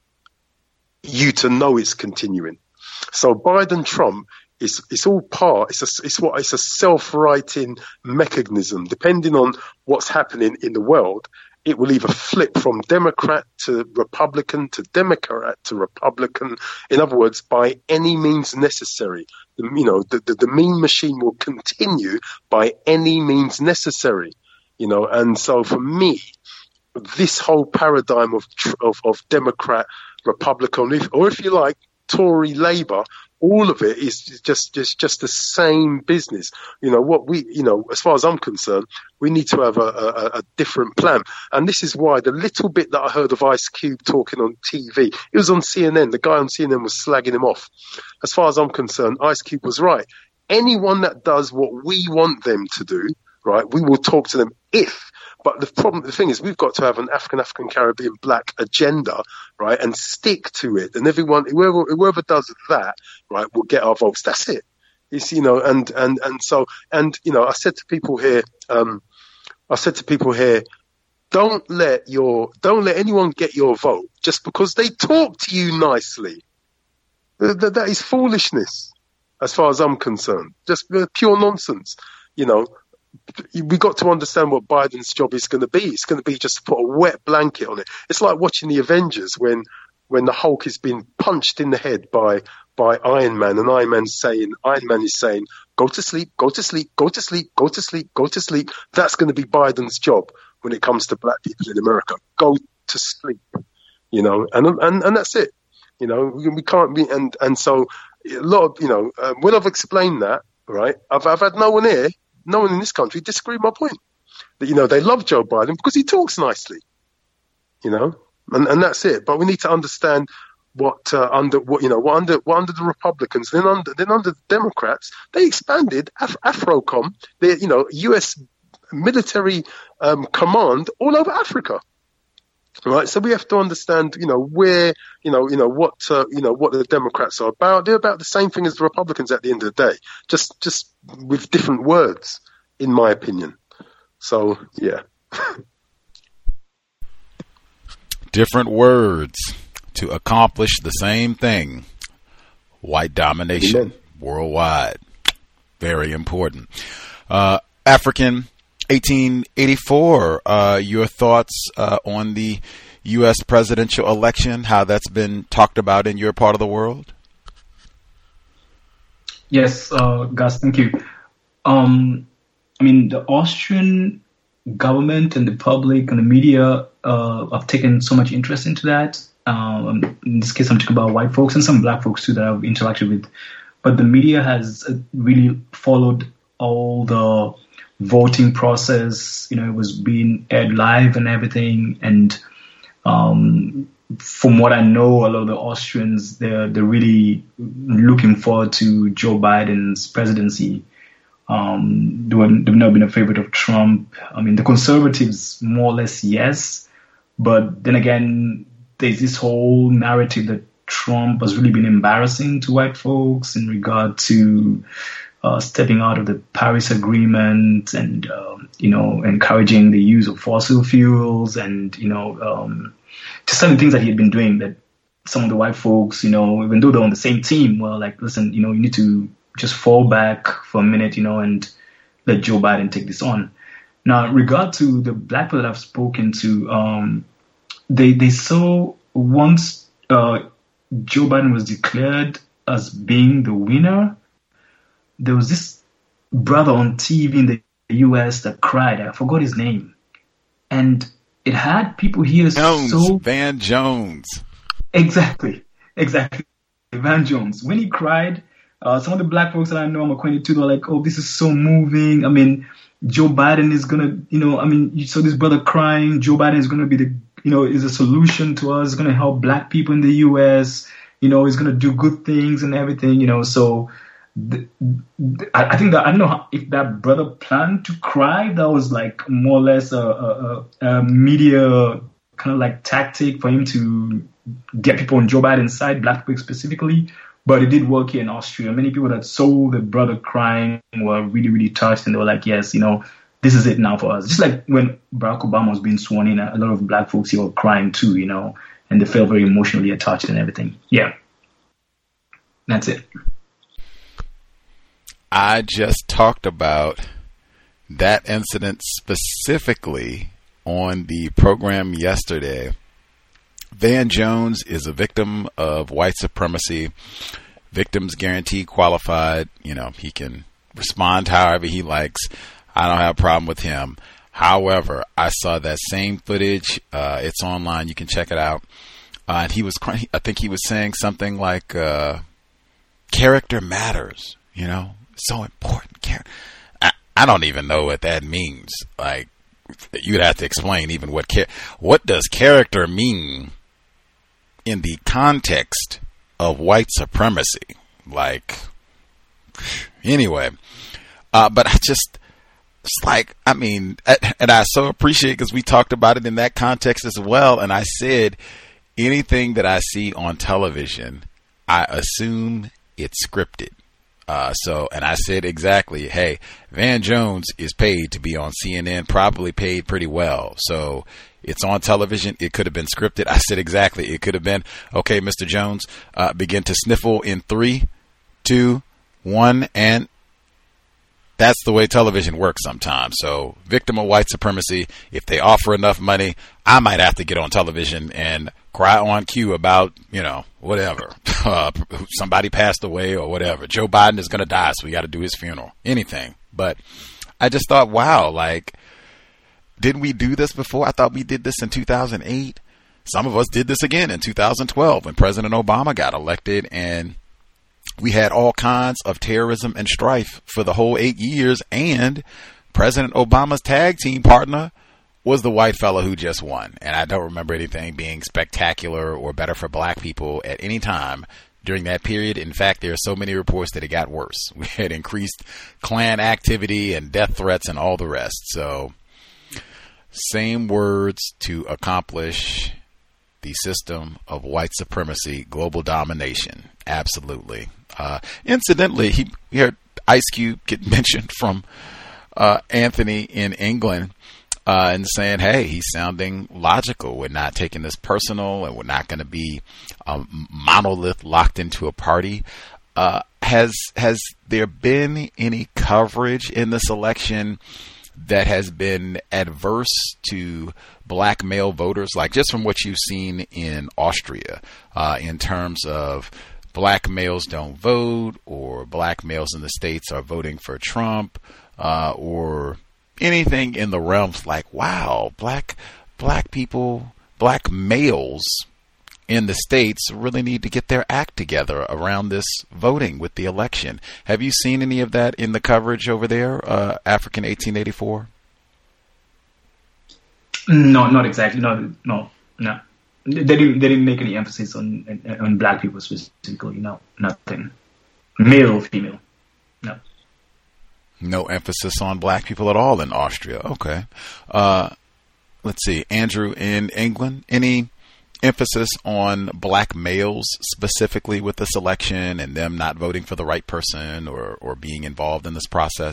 you to know it's continuing. So Biden Trump is it's all part. It's a it's what it's a self-writing mechanism. Depending on what's happening in the world, it will either flip from Democrat to Republican to Democrat to Republican. In other words, by any means necessary. The, you know, the, the the mean machine will continue by any means necessary. You know, and so for me, this whole paradigm of of, of Democrat, Republican, if, or if you like, Tory, Labour, all of it is just, just, just the same business. You know, what we, you know, as far as I'm concerned, we need to have a, a, a different plan. And this is why the little bit that I heard of Ice Cube talking on T V, it was on C N N. The guy on C N N was slagging him off. As far as I'm concerned, Ice Cube was right. Anyone that does what we want them to do, right, we will talk to them if. But the problem, the thing is, we've got to have an African, African, Caribbean, black agenda, right, and stick to it. And everyone, whoever, whoever does that, right, will get our votes. That's it. It's, you know, and, and, and so, and, you know, I said to people here, um, I said to people here, don't let your, don't let anyone get your vote just because they talk to you nicely. That, that is foolishness, as far as I'm concerned. Just pure nonsense, you know. We got to understand what Biden's job is going to be. It's going to be just to put a wet blanket on it. It's like watching the Avengers when, when the Hulk is being punched in the head by, by Iron Man, and Iron Man's saying, Iron Man is saying, go to sleep, go to sleep, go to sleep, go to sleep, go to sleep. That's going to be Biden's job when it comes to black people in America. Go to sleep, you know, and, and, and that's it. You know, we, we can't be, and, and so a lot of, you know, uh, when I've explained that, right, I've, I've had no one here, no one in this country disagree with my point. That, you know, they love Joe Biden because he talks nicely, you know, and, and that's it. But we need to understand what uh, under what you know what under what under the Republicans, then under then under the Democrats, they expanded Af- AFRICOM, the you know U S military um, command all over Africa. Right, so we have to understand, you know, where, you know, you know what, uh, you know, what the Democrats are about. They're about the same thing as the Republicans at the end of the day, just, just with different words, in my opinion. So, yeah. Different words to accomplish the same thing. White domination. Amen. Worldwide. Very important. Uh, African. eighteen eighty-four, uh, your thoughts uh, on the U S presidential election, how that's been talked about in your part of the world? Yes, uh, Gus, thank you. Um, I mean, the Austrian government and the public and the media uh, have taken so much interest into that. Um, in this case, I'm talking about white folks and some black folks too that I've interacted with. But the media has really followed all the voting process. You know, it was being aired live and everything. And um, from what I know, a lot of the Austrians, they're they're really looking forward to Joe Biden's presidency. Um, they were, they've never been a favorite of Trump. I mean, the conservatives, more or less, yes. But then again, there's this whole narrative that Trump has really been embarrassing to white folks in regard to uh, stepping out of the Paris Agreement and, um, you know, encouraging the use of fossil fuels and, you know, um, just certain things that he had been doing that some of the white folks, you know, even though they're on the same team, well, like, listen, you know, you need to just fall back for a minute, you know, and let Joe Biden take this on. Now, in regard to the black people that I've spoken to, um, they they saw once uh, Joe Biden was declared as being the winner, there was this brother on T V in the U S that cried. I forgot his name. And it had people here Jones, so... Van Jones. Exactly. Exactly. Van Jones. When he cried, uh, some of the black folks that I know I'm acquainted to, they're like, oh, this is so moving. I mean, Joe Biden is going to, you know, I mean, you saw this brother crying. Joe Biden is going to be the, you know, is a solution to us. It's going to help black people in the U S. You know, he's going to do good things and everything, you know. So the, the, I, I think that, I don't know how, if that brother planned to cry. That was like more or less a, a, a media kind of like tactic for him to get people on Joe Biden's side, black people specifically. But it did work here in Austria. Many people that saw the brother crying were really, really touched, and they were like, yes, you know, this is it now for us. Just like when Barack Obama was being sworn in, a lot of black folks here were crying too, you know, and they felt very emotionally attached and everything. Yeah. That's it. I just talked about that incident specifically on the program yesterday. Van Jones is a victim of white supremacy. Victims Guarantee qualified. You know, he can respond however he likes. I don't have a problem with him. However, I saw that same footage. Uh, it's online. You can check it out. Uh, and he was, I think he was saying something like, uh, character matters, you know, so important. Char- I, I don't even know what that means. Like, you'd have to explain even what, char- what does character mean in the context of white supremacy. Like, anyway, uh, but I just, it's like, I mean, and I so appreciate, because we talked about it in that context as well. And I said, anything that I see on television, I assume it's scripted. Uh, so, and I said exactly, hey, Van Jones is paid to be on C N N, probably paid pretty well. So it's on television. It could have been scripted. I said exactly. It could have been, okay, Mister Jones, uh, begin to sniffle in three, two, one. And that's the way television works sometimes. So victim of white supremacy, if they offer enough money, I might have to get on television and cry on cue about, you know, whatever. Uh, somebody passed away or whatever. Joe Biden is going to die, so we got to do his funeral. Anything. But I just thought, wow, like, didn't we do this before? I thought we did this in two thousand eight. Some of us did this again in two thousand twelve when President Obama got elected, and we had all kinds of terrorism and strife for the whole eight years. And President Obama's tag team partner was the white fellow who just won. And I don't remember anything being spectacular or better for black people at any time during that period. In fact, there are so many reports that it got worse. We had increased Klan activity and death threats and all the rest. So same words to accomplish the system of white supremacy, global domination. Absolutely. Uh, incidentally, he, he heard Ice Cube get mentioned from uh, Anthony in England. Uh, and saying, hey, he's sounding logical. We're not taking this personal, and we're not going to be a monolith locked into a party. Uh, has has there been any coverage in this election that has been adverse to black male voters, like just from what you've seen in Austria, uh, in terms of black males don't vote, or black males in the States are voting for Trump, uh, or anything in the realms like, wow, black black people, black males in the States really need to get their act together around this voting with the election. Have you seen any of that in the coverage over there, uh, African eighteen eighty-four? No, not exactly. No, no, no. They didn't. They didn't make any emphasis on on black people specifically. No, nothing. Male or female. No. No emphasis on black people at all in Austria. Okay. Uh, let's see. Andrew in England. Any emphasis on black males specifically with this election and them not voting for the right person or, or being involved in this process?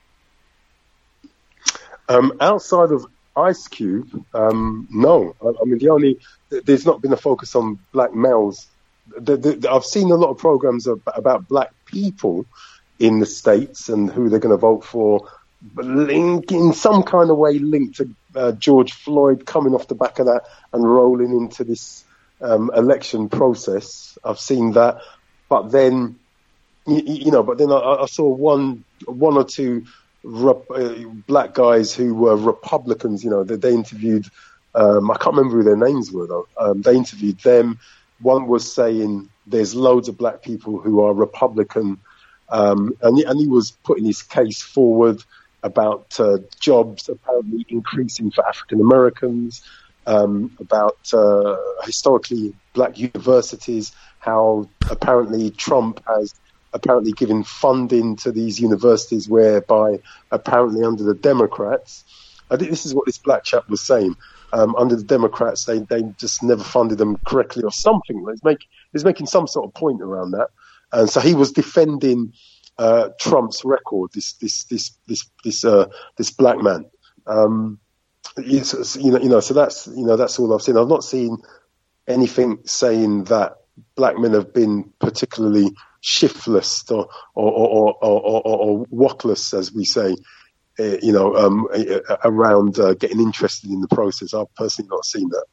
Um, outside of Ice Cube, um, no. I, I mean, the only there's not been a focus on black males. The, the, I've seen a lot of programs about, about black people in the States and who they're going to vote for, but link in some kind of way linked to uh, George Floyd coming off the back of that and rolling into this um, election process. I've seen that, but then you, you know, but then I, I saw one one or two Rep, uh, black guys who were Republicans, you know, they, they interviewed, um, I can't remember who their names were though. Um, they interviewed them. One was saying there's loads of black people who are Republican, um, and, and he was putting his case forward about uh, jobs apparently increasing for African Americans, um, about uh, historically black universities, how apparently Trump has apparently giving funding to these universities whereby apparently under the Democrats, I think this is what this black chap was saying, um, under the Democrats, they, they just never funded them correctly or something. He's, make, he's making some sort of point around that. And so he was defending uh, Trump's record, this this this this this uh, this black man. Um, it's, you know, you know, so that's you know that's all I've seen. I've not seen anything saying that black men have been particularly shiftless or or or or, or, or, or wockless, as we say, uh, you know, um, uh, around uh, getting interested in the process. I've personally not seen that.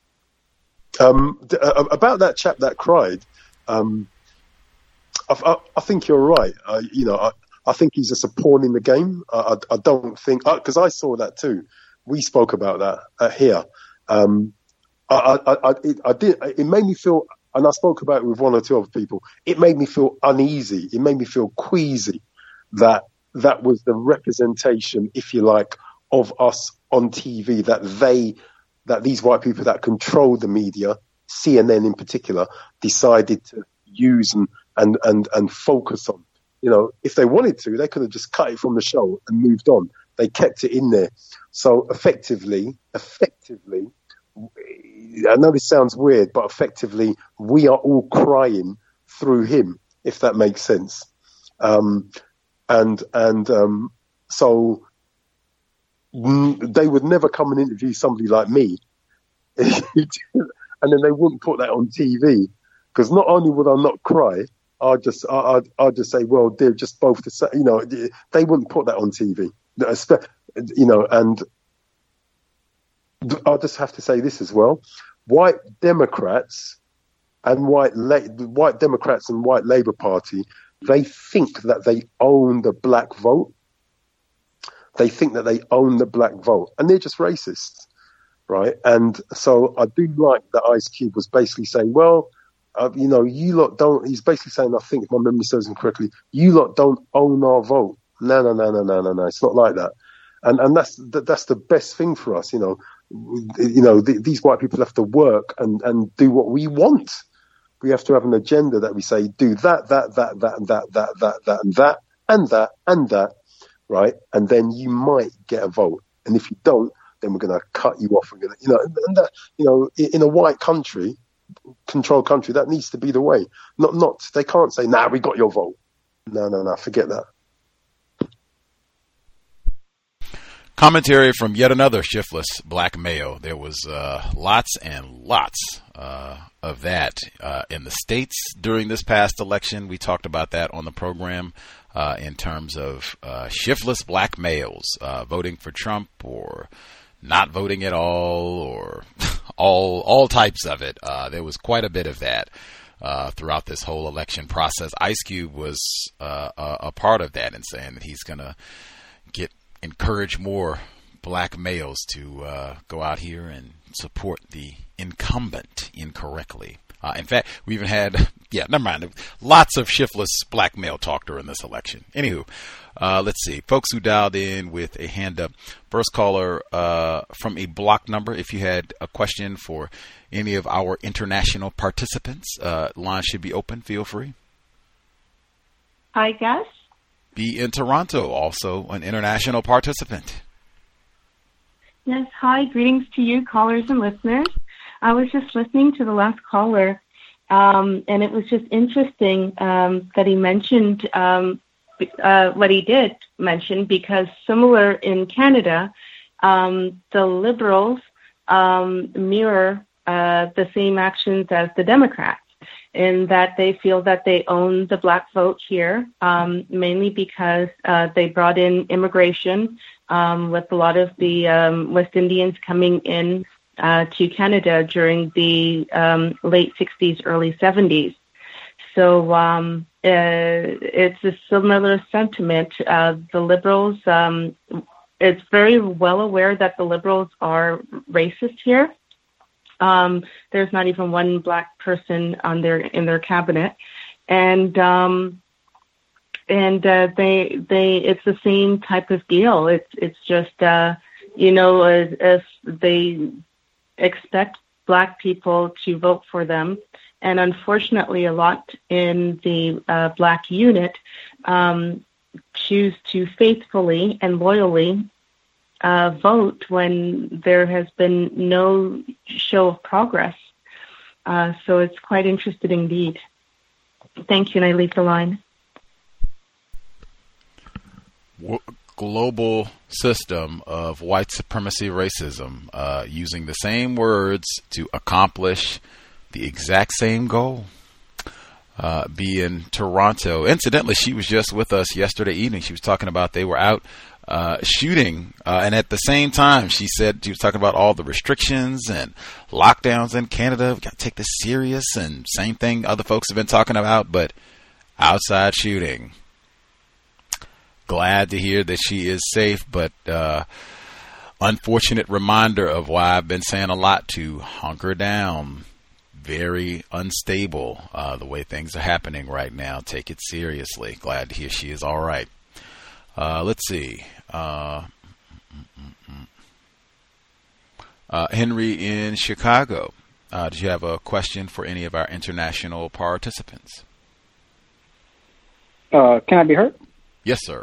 Um, th- uh, about that chap that cried, um, I, I, I think you're right. I, you know, I, I think he's just a pawn in the game. I, I, I don't think, because I saw that too. We spoke about that uh, here. Um, I, I, I, it, I did. It made me feel. And I spoke about it with one or two other people. It made me feel uneasy. It made me feel queasy that that was the representation, if you like, of us on T V, that they, that these white people that control the media, C N N in particular, decided to use and, and, and, and focus on. You know, if they wanted to, they could have just cut it from the show and moved on. They kept it in there. So effectively, effectively, I know this sounds weird, but effectively, we are all crying through him, if that makes sense. Um, and and um, so mm, they would never come and interview somebody like me, and then they wouldn't put that on T V, because not only would I not cry, I'd just I, I'd, I'd just say, well, they're just both the same. You know, they wouldn't put that on T V. You know, and I'll just have to say this as well. White Democrats and white La- white Democrats and white Labour Party, they think that they own the black vote. They think that they own the black vote, and they're just racists, right? And so I do like that Ice Cube was basically saying, well, uh, you know, you lot don't, he's basically saying, I think if my memory serves him correctly, you lot don't own our vote. No, no, no, no, no, no, no. It's not like that. And and that's that's the best thing for us, you know. You know, th- these white people have to work and, and do what we want. We have to have an agenda that we say, do that, that, that, that, and that, that, that, that, and that, and that, and that, right? And then you might get a vote. And if you don't, then we're going to cut you off. We're going to, you know, and that, you know, in a white country, controlled country, that needs to be the way. Not, not, they can't say, nah, we got your vote. No, no, no, forget that. Commentary from yet another shiftless black male. There was uh, lots and lots uh, of that uh, in the States during this past election. We talked about that on the program uh, in terms of uh, shiftless black males uh, voting for Trump or not voting at all, or all all types of it. Uh, there was quite a bit of that uh, throughout this whole election process. Ice Cube was uh, a, a part of that, and saying that he's going to get encourage more black males to uh, go out here and support the incumbent incorrectly. Uh, in fact, we even had, yeah, never mind, lots of shiftless black male talk during this election. Anywho, uh, let's see. Folks who dialed in with a hand up. First caller uh, from a block number. If you had a question for any of our international participants, uh, line should be open. Feel free. I guess. Be in Toronto, also an international participant. Yes, hi, greetings to you, callers and listeners. I was just listening to the last caller, um, and it was just interesting um, that he mentioned um, uh, what he did mention, because similar in Canada, um, the Liberals um, mirror uh, the same actions as the Democrats, in that they feel that they own the black vote here, um, mainly because uh, they brought in immigration um, with a lot of the um, West Indians coming in uh, to Canada during the um, late sixties, early seventies. So um, uh, it's a similar sentiment. Uh, the Liberals, um, it's very well aware that the Liberals are racist here. Um, there's not even one black person on their in their cabinet, and um, and uh, they they it's the same type of deal. It's it's just uh, you know as, as they expect black people to vote for them, and unfortunately, a lot in the uh, black unit um, choose to faithfully and loyally Uh, vote when there has been no show of progress. Uh, so it's quite interesting indeed. Thank you, and I leave the line. Global system of white supremacy racism, uh, using the same words to accomplish the exact same goal. Uh, be in Toronto. Incidentally, she was just with us yesterday evening. She was talking about they were out uh, shooting, uh, and at the same time, she said she was talking about all the restrictions and lockdowns in Canada. We got to take this serious, and same thing other folks have been talking about, but outside shooting. Glad to hear that she is safe, but uh, unfortunate reminder of why I've been saying a lot to hunker down. Very unstable, uh, the way things are happening right now. Take it seriously. Glad to hear she is all right. Uh, let's see. Uh, uh, Henry in Chicago. Uh, did you have a question for any of our international participants? Uh, can I be heard? Yes, sir.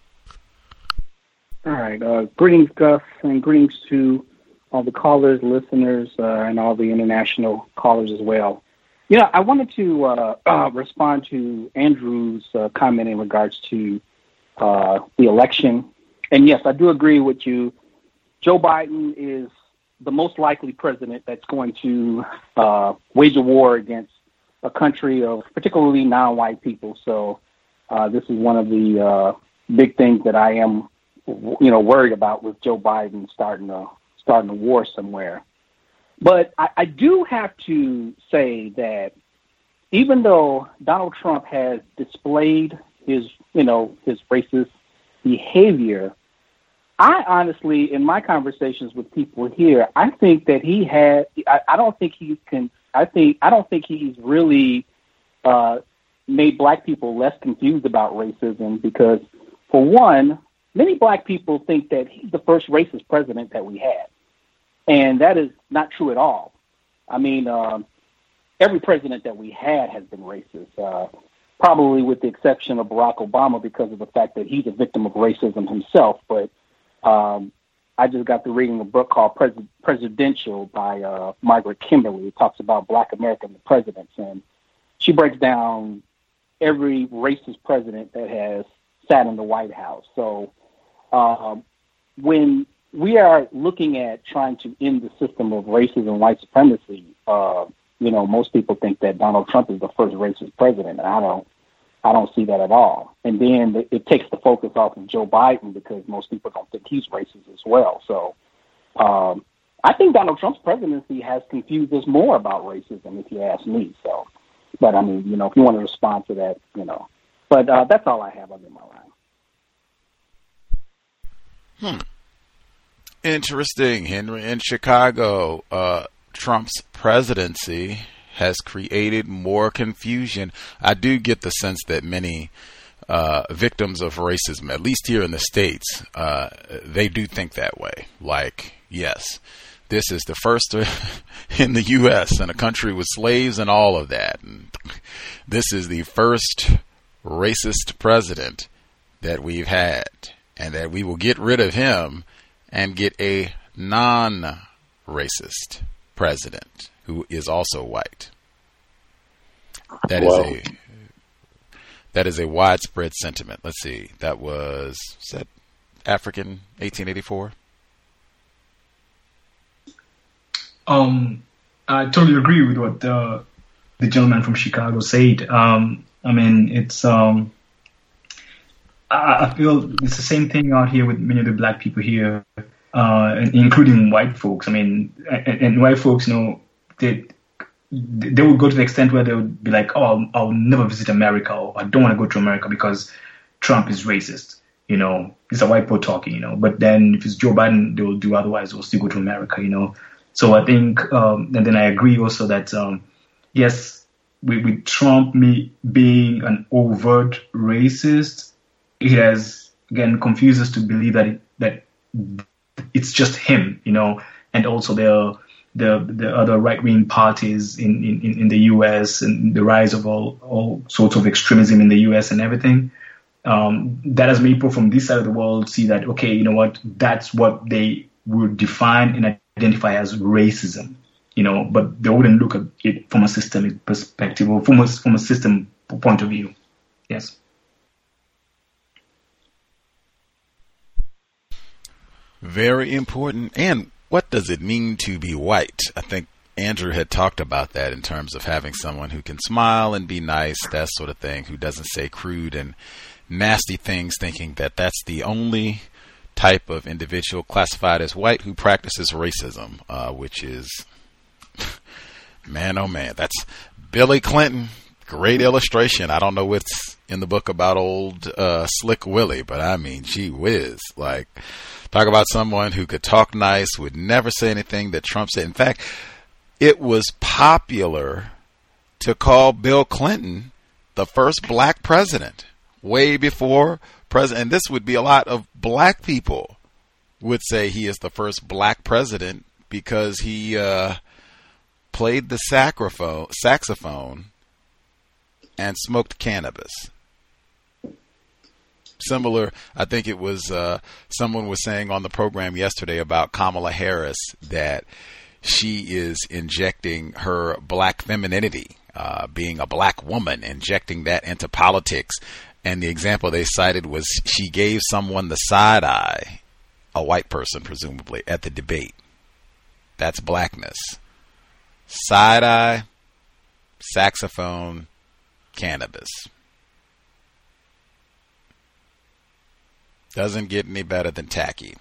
All right. Uh, greetings, Gus, and greetings to all the callers, listeners, uh, and all the international callers as well. Yeah, I wanted to uh, uh, respond to Andrew's uh, comment in regards to uh, the election. And yes, I do agree with you. Joe Biden is the most likely president that's going to uh, wage a war against a country of particularly non-white people. So uh, this is one of the uh, big things that I am, you know, worried about with Joe Biden starting a starting a war somewhere. But I, I do have to say that even though Donald Trump has displayed his, you know, his racist behavior, I honestly, in my conversations with people here, I think that he had, I, I don't think he can, I think, I don't think he's really uh, made black people less confused about racism because, for one, many black people think that he's the first racist president that we had. And that is not true at all. I mean, um, every president that we had has been racist, uh, probably with the exception of Barack Obama because of the fact that he's a victim of racism himself. But um, I just got through reading a book called Pres- Presidential by uh, Margaret Kimberly. It talks about Black American presidents, and she breaks down every racist president that has sat in the White House. So um, when we are looking at trying to end the system of racism and white supremacy, uh, you know, most people think that Donald Trump is the first racist president, and I don't, I don't see that at all. And then it takes the focus off of Joe Biden because most people don't think he's racist as well. So um, I think Donald Trump's presidency has confused us more about racism, if you ask me. So, but I mean, you know, if you want to respond to that, you know, but uh, that's all I have under my line. Hmm. Interesting, Henry. In Chicago, uh, Trump's presidency has created more confusion. I do get the sense that many uh, victims of racism, at least here in the States, uh, they do think that way. Like, yes, this is the first in the U S and a country with slaves and all of that. And this is the first racist president that we've had, and that we will get rid of him and get a non-racist president who is also white. That is Wow. a that is a widespread sentiment. Let's see. That was, was that African eighteen eighty-four? Um, I totally agree with what the the gentleman from Chicago said. Um, I mean, it's um, I, I feel it's the same thing out here with many of the black people here, uh, and including white folks. I mean, and, and white folks, you know, they they would go to the extent where they would be like, "Oh, I'll, I'll never visit America," or "I don't want to go to America because Trump is racist." You know, it's a white people talking. You know, but then if it's Joe Biden, they will do otherwise. They'll still go to America. You know, so I think, um, and then I agree also that um, yes, with, with Trump me being an overt racist, it has again confused us to believe that it, that it's just him. You know, and also the the the other right wing parties in, in, in the U S and the rise of all all sorts of extremism in the U S and everything. Um, that has made people from this side of the world see that, okay, you know what, that's what they would define and identify as racism, you know, but they wouldn't look at it from a systemic perspective or from a, from a system point of view. Yes. Very important. And what does it mean to be white? I think Andrew had talked about that in terms of having someone who can smile and be nice, that sort of thing, who doesn't say crude and nasty things, thinking that that's the only type of individual classified as white who practices racism, uh, which is, man, oh man, that's Billy Clinton. Great illustration. I don't know what's in the book about old uh, Slick Willie, but I mean, gee whiz. Like, talk about someone who could talk nice, would never say anything that Trump said. In fact, it was popular to call Bill Clinton the first black president, way before president. And this would be a lot of black people would say he is the first black president because he uh, played the saxophone, saxophone and smoked cannabis. Similar, I think it was uh, someone was saying on the program yesterday about Kamala Harris that she is injecting her black femininity, uh, being a black woman, injecting that into politics. And the example they cited was she gave someone the side eye, a white person presumably, at the debate. That's blackness. Side eye, saxophone, cannabis. Doesn't get any better than tacky.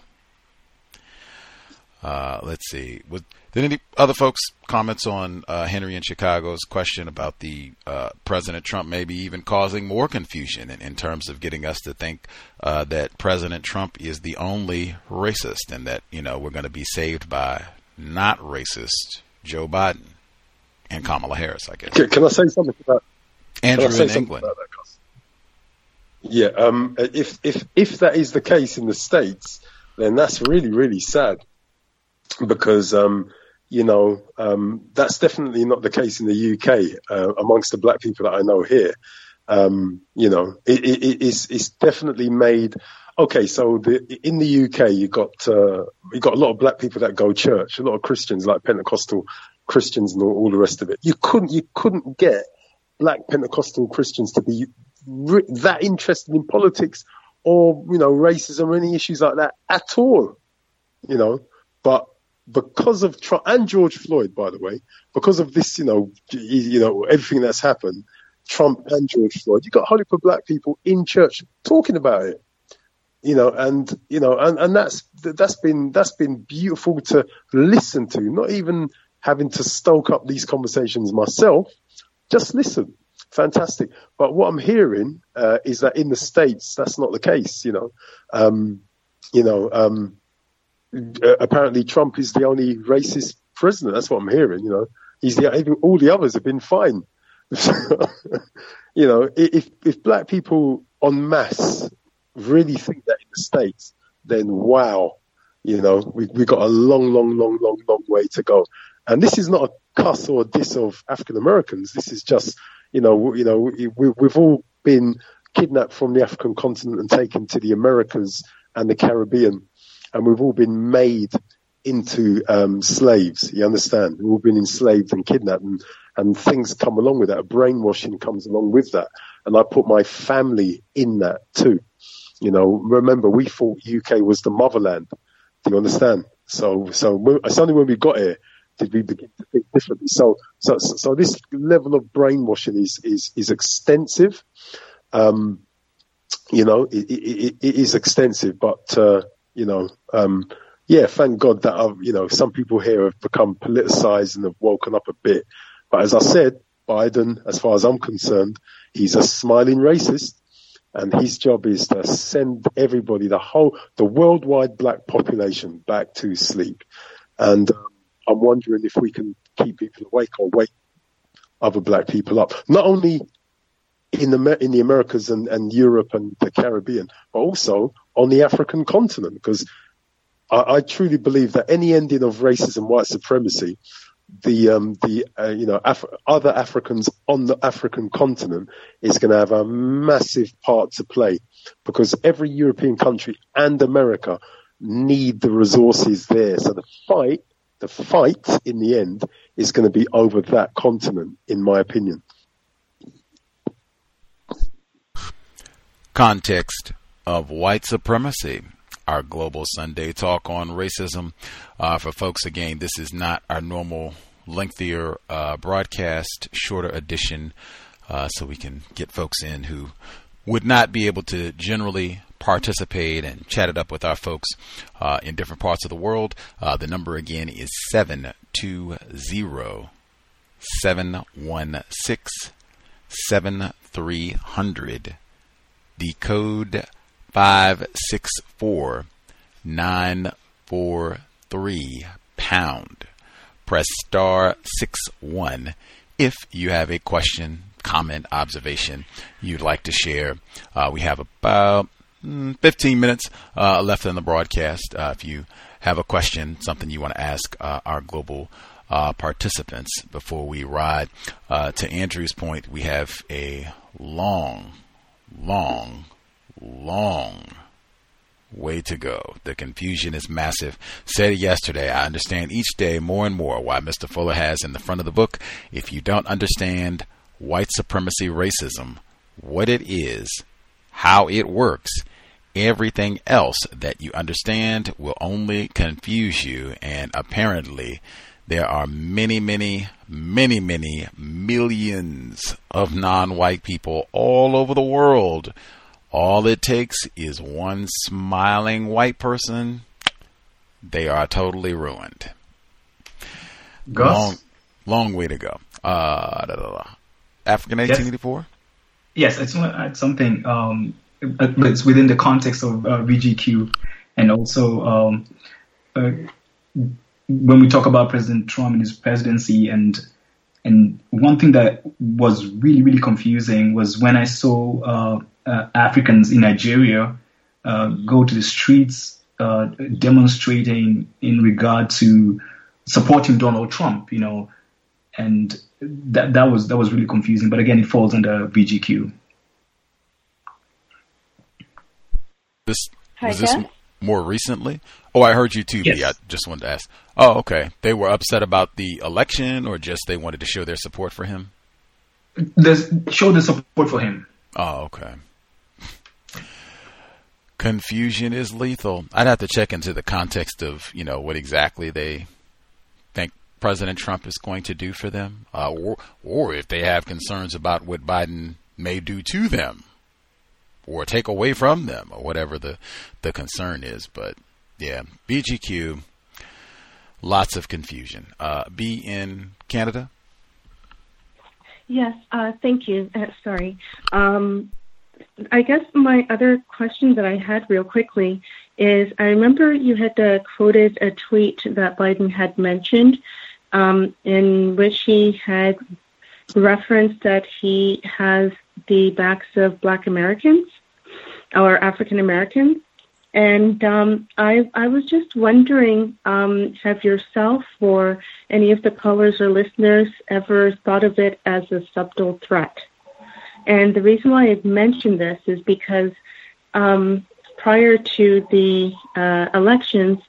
Uh, let's see. Was, did any other folks comments on uh, Henry in Chicago's question about the uh, President Trump maybe even causing more confusion in, in terms of getting us to think uh, that President Trump is the only racist and that, you know, we're going to be saved by not racist Joe Biden and Kamala Harris, I guess. Can, can I say something about Andrew can I say in something England? About that, Gus? Yeah, um, if if if that is the case in the States, then that's really really sad, because um, you know um, that's definitely not the case in the U K uh, amongst the black people that I know here. Um, you know, it, it, it's it's definitely made. Okay, so the, in the U K, you got uh, you got a lot of black people that go to church, a lot of Christians like Pentecostal Christians and all, all the rest of it. You couldn't you couldn't get black Pentecostal Christians to be re- that interested in politics or, you know, racism or any issues like that at all, you know. But because of Trump and George Floyd, by the way, because of this, you know, you know, everything that's happened, Trump and George Floyd, you got Hollywood black people in church talking about it, you know, and you know, and, and that's that's been that's been beautiful to listen to. Not even having to stoke up these conversations myself. Just listen. Fantastic. But what I'm hearing uh, is that in the States, that's not the case, you know. Um, you know, um, uh, apparently Trump is the only racist president. That's what I'm hearing, you know. He's the, all the others have been fine. You know, if, if black people en masse really think that in the States, then wow, you know, we, we've got a long, long, long, long, long way to go. And this is not a cuss or a diss of African Americans. This is just, you know, you know, we, we've all been kidnapped from the African continent and taken to the Americas and the Caribbean, and we've all been made into um, slaves. You understand? We've all been enslaved and kidnapped, and, and things come along with that. A brainwashing comes along with that. And I put my family in that too. You know, remember, we thought U K was the motherland. Do you understand? So, so when, it's only when we got here did we begin to think differently. So, so, so this level of brainwashing is is is extensive. Um, you know, it, it, it is extensive, but uh, you know, um, yeah, thank God that I've, you know, some people here have become politicized and have woken up a bit. But as I said, Biden, as far as I'm concerned, he's a smiling racist. And his job is to send everybody, the whole, the worldwide black population back to sleep. And um, I'm wondering if we can keep people awake or wake other black people up. Not only in the in the Americas and, and Europe and the Caribbean, but also on the African continent. Because I, I truly believe that any ending of racism, white supremacy, the um the uh, you know Af- other Africans on the African continent is going to have a massive part to play, because every European country and America need the resources there. So the fight, the fight in the end is going to be over that continent, in my opinion. Context of white supremacy. Our global Sunday talk on racism. Uh, for folks, again, this is not our normal lengthier uh, broadcast, shorter edition, uh, so we can get folks in who would not be able to generally participate and chat it up with our folks uh, in different parts of the world. Uh, the number again is seven two zero, seven one six, seven three zero zero. The code five six four nine four three pound. Press star six one if you have a question, comment, observation you'd like to share. Uh, we have about mm, fifteen minutes uh, left in the broadcast. Uh, if you have a question, something you want to ask uh, our global uh, participants before we ride. Uh, to Andrew's point, we have a long, long, long way to go. The confusion is massive. Said it yesterday. I understand each day more and more why Mister Fuller has in the front of the book, if you don't understand white supremacy racism, what it is, how it works, everything else that you understand will only confuse you. And apparently there are many, many, many, many millions of non-white people all over the world. All it takes is one smiling white person. They are totally ruined. Gus? Long, long way to go. Uh, da, da, da. African eighteen eighty-four? Yes, I just want to add something. Um, but it's within the context of uh, V G Q, and also um, uh, when we talk about President Trump and his presidency, and and one thing that was really, really confusing was when I saw uh, uh, Africans in Nigeria uh, go to the streets uh, demonstrating in regard to supporting Donald Trump, you know, and that that was that was really confusing. But again, it falls under V G Q. This Hi, was this Jeff? more recently? Oh, I heard you too, Yes. B. I just wanted to ask. Oh, okay. They were upset about the election, or just they wanted to show their support for him? There's, show the support for him. Oh, okay. Confusion is lethal. I'd have to check into the context of, you know, what exactly they think President Trump is going to do for them, uh, or, or if they have concerns about what Biden may do to them or take away from them, or whatever the, the concern is. But yeah, B G Q, lots of confusion. Uh, B in Canada? Yes, uh, thank you. Uh, sorry. Um, I guess my other question that I had real quickly is, I remember you had uh, quoted a tweet that Biden had mentioned um, in which he had referenced that he has the backs of Black Americans or African Americans. And um, I, I was just wondering, um, have yourself or any of the callers or listeners ever thought of it as a subtle threat? And the reason why I mentioned this is because um, prior to the uh, elections,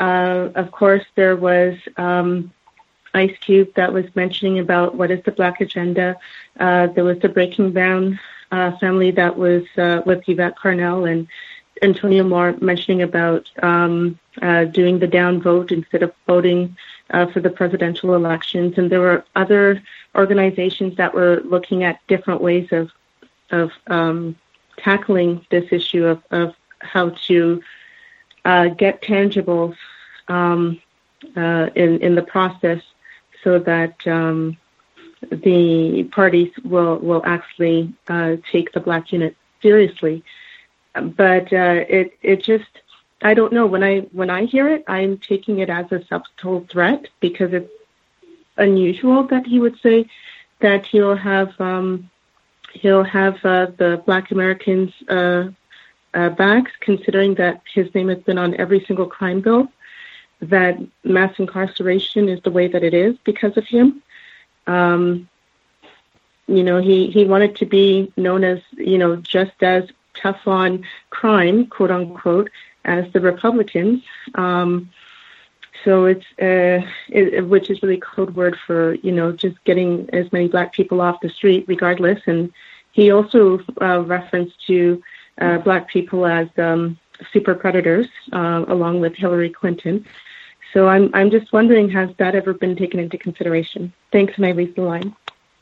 Uh, of course, there was um, Ice Cube that was mentioning about what is the Black agenda. Uh, there was the Breaking Brown uh, family that was uh, with Yvette Carnell and Antonio Moore mentioning about um, uh, doing the down vote instead of voting uh, for the presidential elections. And there were other organizations that were looking at different ways of of um, tackling this issue of, of how to uh, get tangibles um, uh, in, in the process so that um, the parties will, will actually uh, take the Black unit seriously. But uh, it it just, I don't know, when I when I hear it, I'm taking it as a subtle threat because it's unusual that he would say that he'll have um, he'll have uh, the Black Americans uh, uh, backs, considering that his name has been on every single crime bill, that mass incarceration is the way that it is because of him. Um, you know, he, he wanted to be known as, you know, just as tough on crime, quote unquote, as the Republicans. Um, so it's, uh, it, which is really code word for, you know, just getting as many Black people off the street regardless. And he also uh, referenced to uh, Black people as um, super predators, uh, along with Hillary Clinton. So I'm I'm just wondering, has that ever been taken into consideration? Thanks, and I leave the line.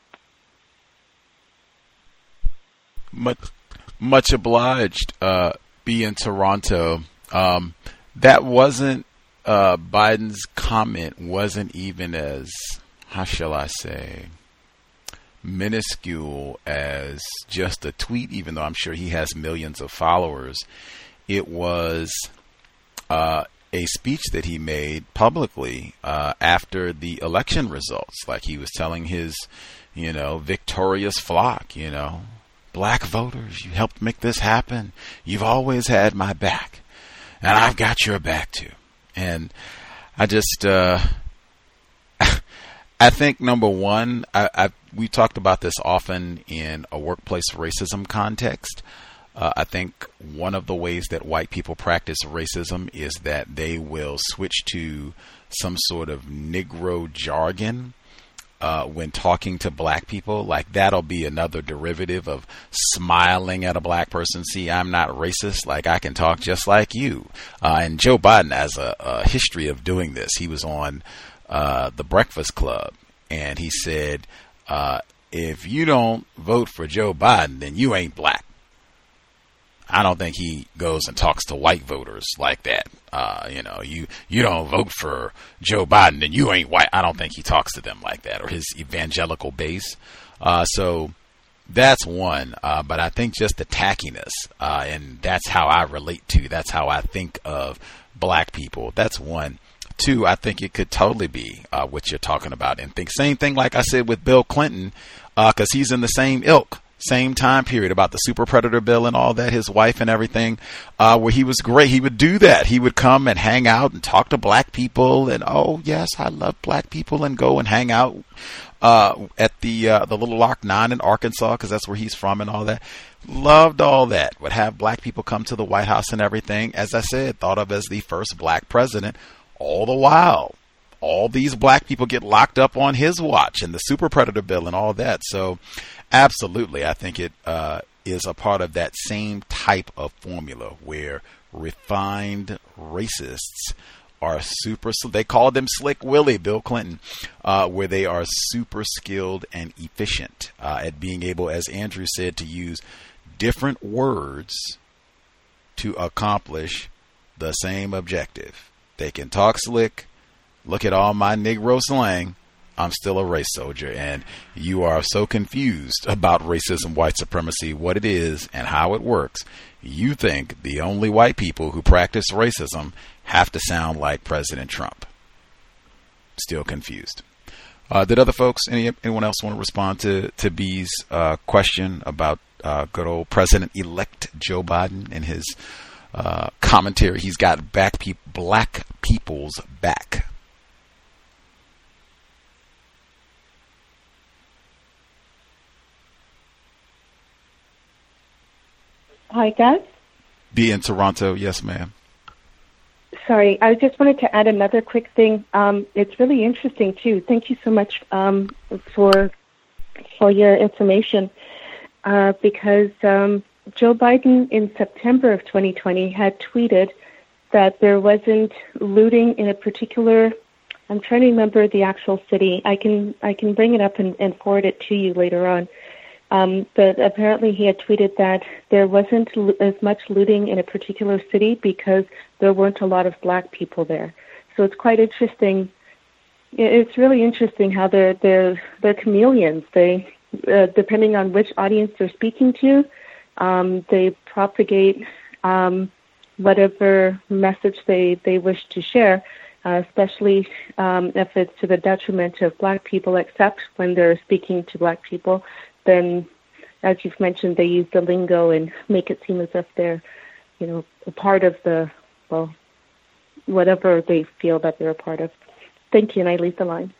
Much, much obliged. Uh, be in Toronto. Um, that wasn't uh, Biden's comment. Wasn't even as, how shall I say, minuscule as just a tweet. Even though I'm sure he has millions of followers, it was uh, a speech that he made publicly uh, after the election results. Like he was telling his, you know, victorious flock, you know, Black voters, you helped make this happen. You've always had my back, and I've got your back too. And I just, uh, I think number one, I, I we talked about this often in a workplace racism context. Uh, I think one of the ways that white people practice racism is that they will switch to some sort of Negro jargon uh, when talking to Black people. Like that'll be another derivative of smiling at a Black person. See, I'm not racist. Like I can talk just like you. Uh, and Joe Biden has a, a history of doing this. He was on uh, the Breakfast Club and he said, uh, if you don't vote for Joe Biden, then you ain't Black. I don't think he goes and talks to white voters like that. Uh, you know, you, you don't vote for Joe Biden and you ain't white. I don't think he talks to them like that, or his evangelical base. Uh, so that's one. Uh, but I think just the tackiness, uh, and that's how I relate to, that's how I think of Black people. That's one. Two, I think it could totally be uh, what you're talking about. And think same thing like I said with Bill Clinton, uh, cause he's in the same ilk. Same time period about the super predator bill and all that, his wife and everything, uh, where he was great. He would do that. He would come and hang out and talk to Black people and, oh yes, I love Black people, and go and hang out, uh, at the, uh, the Little Lock Nine in Arkansas, cause that's where he's from and all that. Loved all that. Would have Black people come to the White House and everything. As I said, thought of as the first Black president. All the while, all these Black people get locked up on his watch and the super predator bill and all that. So absolutely, I think it uh, is a part of that same type of formula where refined racists are super, they call them Slick Willie, Bill Clinton, uh, where they are super skilled and efficient uh, at being able, as Andrew said, to use different words to accomplish the same objective. They can talk slick. Look at all my Negro slang. I'm still a race soldier. And you are so confused about racism, white supremacy, what it is and how it works. You think the only white people who practice racism have to sound like President Trump. Still confused. Uh, did other folks, any, anyone else want to respond to, to B's uh, question about uh, good old President-elect Joe Biden and his uh, commentary? He's got back pe- Black people's back. Hi, guys. Be in Toronto. Yes, ma'am. sorry, I just wanted to add another quick thing. Um, it's really interesting too. Thank you so much um, for for your information, uh, because um, Joe Biden in September of twenty twenty had tweeted that there wasn't looting in a particular. I'm trying to remember the actual city. I can I can bring it up and, and forward it to you later on. Um, but apparently he had tweeted that there wasn't lo- as much looting in a particular city because there weren't a lot of black people there. So it's quite interesting. It's really interesting how they're they're they're chameleons. They uh, depending on which audience they're speaking to, um, they propagate um, whatever message they, they wish to share. Uh, especially um, if it's to the detriment of black people, except when they're speaking to black people, then, as you've mentioned, they use the lingo and make it seem as if they're, you know, a part of the, well, whatever they feel that they're a part of. Thank you, and I leave the line.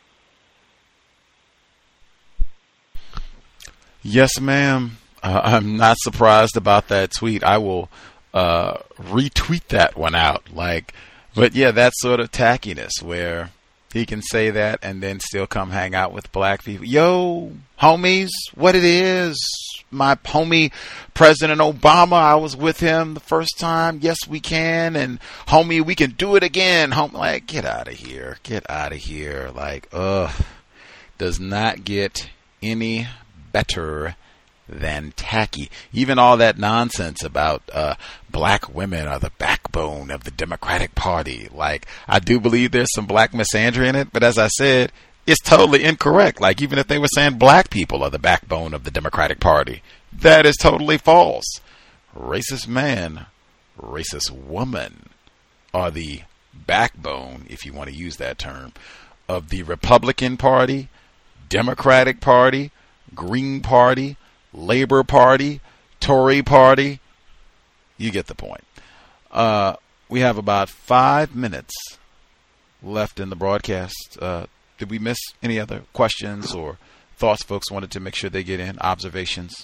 Yes, ma'am. Uh, I'm not surprised about that tweet. I will uh, retweet that one out. Like, but yeah, that sort of tackiness where he can say that and then still come hang out with black people. Yo, homies, what it is? My homie, President Obama, I was with him the first time. Yes, we can. And homie, we can do it again. Home, like, get out of here. Get out of here. Like, ugh. Does not get any better than tacky. Even all that nonsense about uh, black women are the backbone of the Democratic Party. Like, I do believe there's some black misandry in it, but as I said, it's totally incorrect. Like, even if they were saying black people are the backbone of the Democratic Party, that is totally false. Racist man, racist woman are the backbone, if you want to use that term, of the Republican Party, Democratic Party, Green Party, Labor Party, Tory Party. You get the point. Uh, we have about five minutes left in the broadcast. Uh, did we miss any other questions or thoughts folks wanted to make sure they get in? Observations?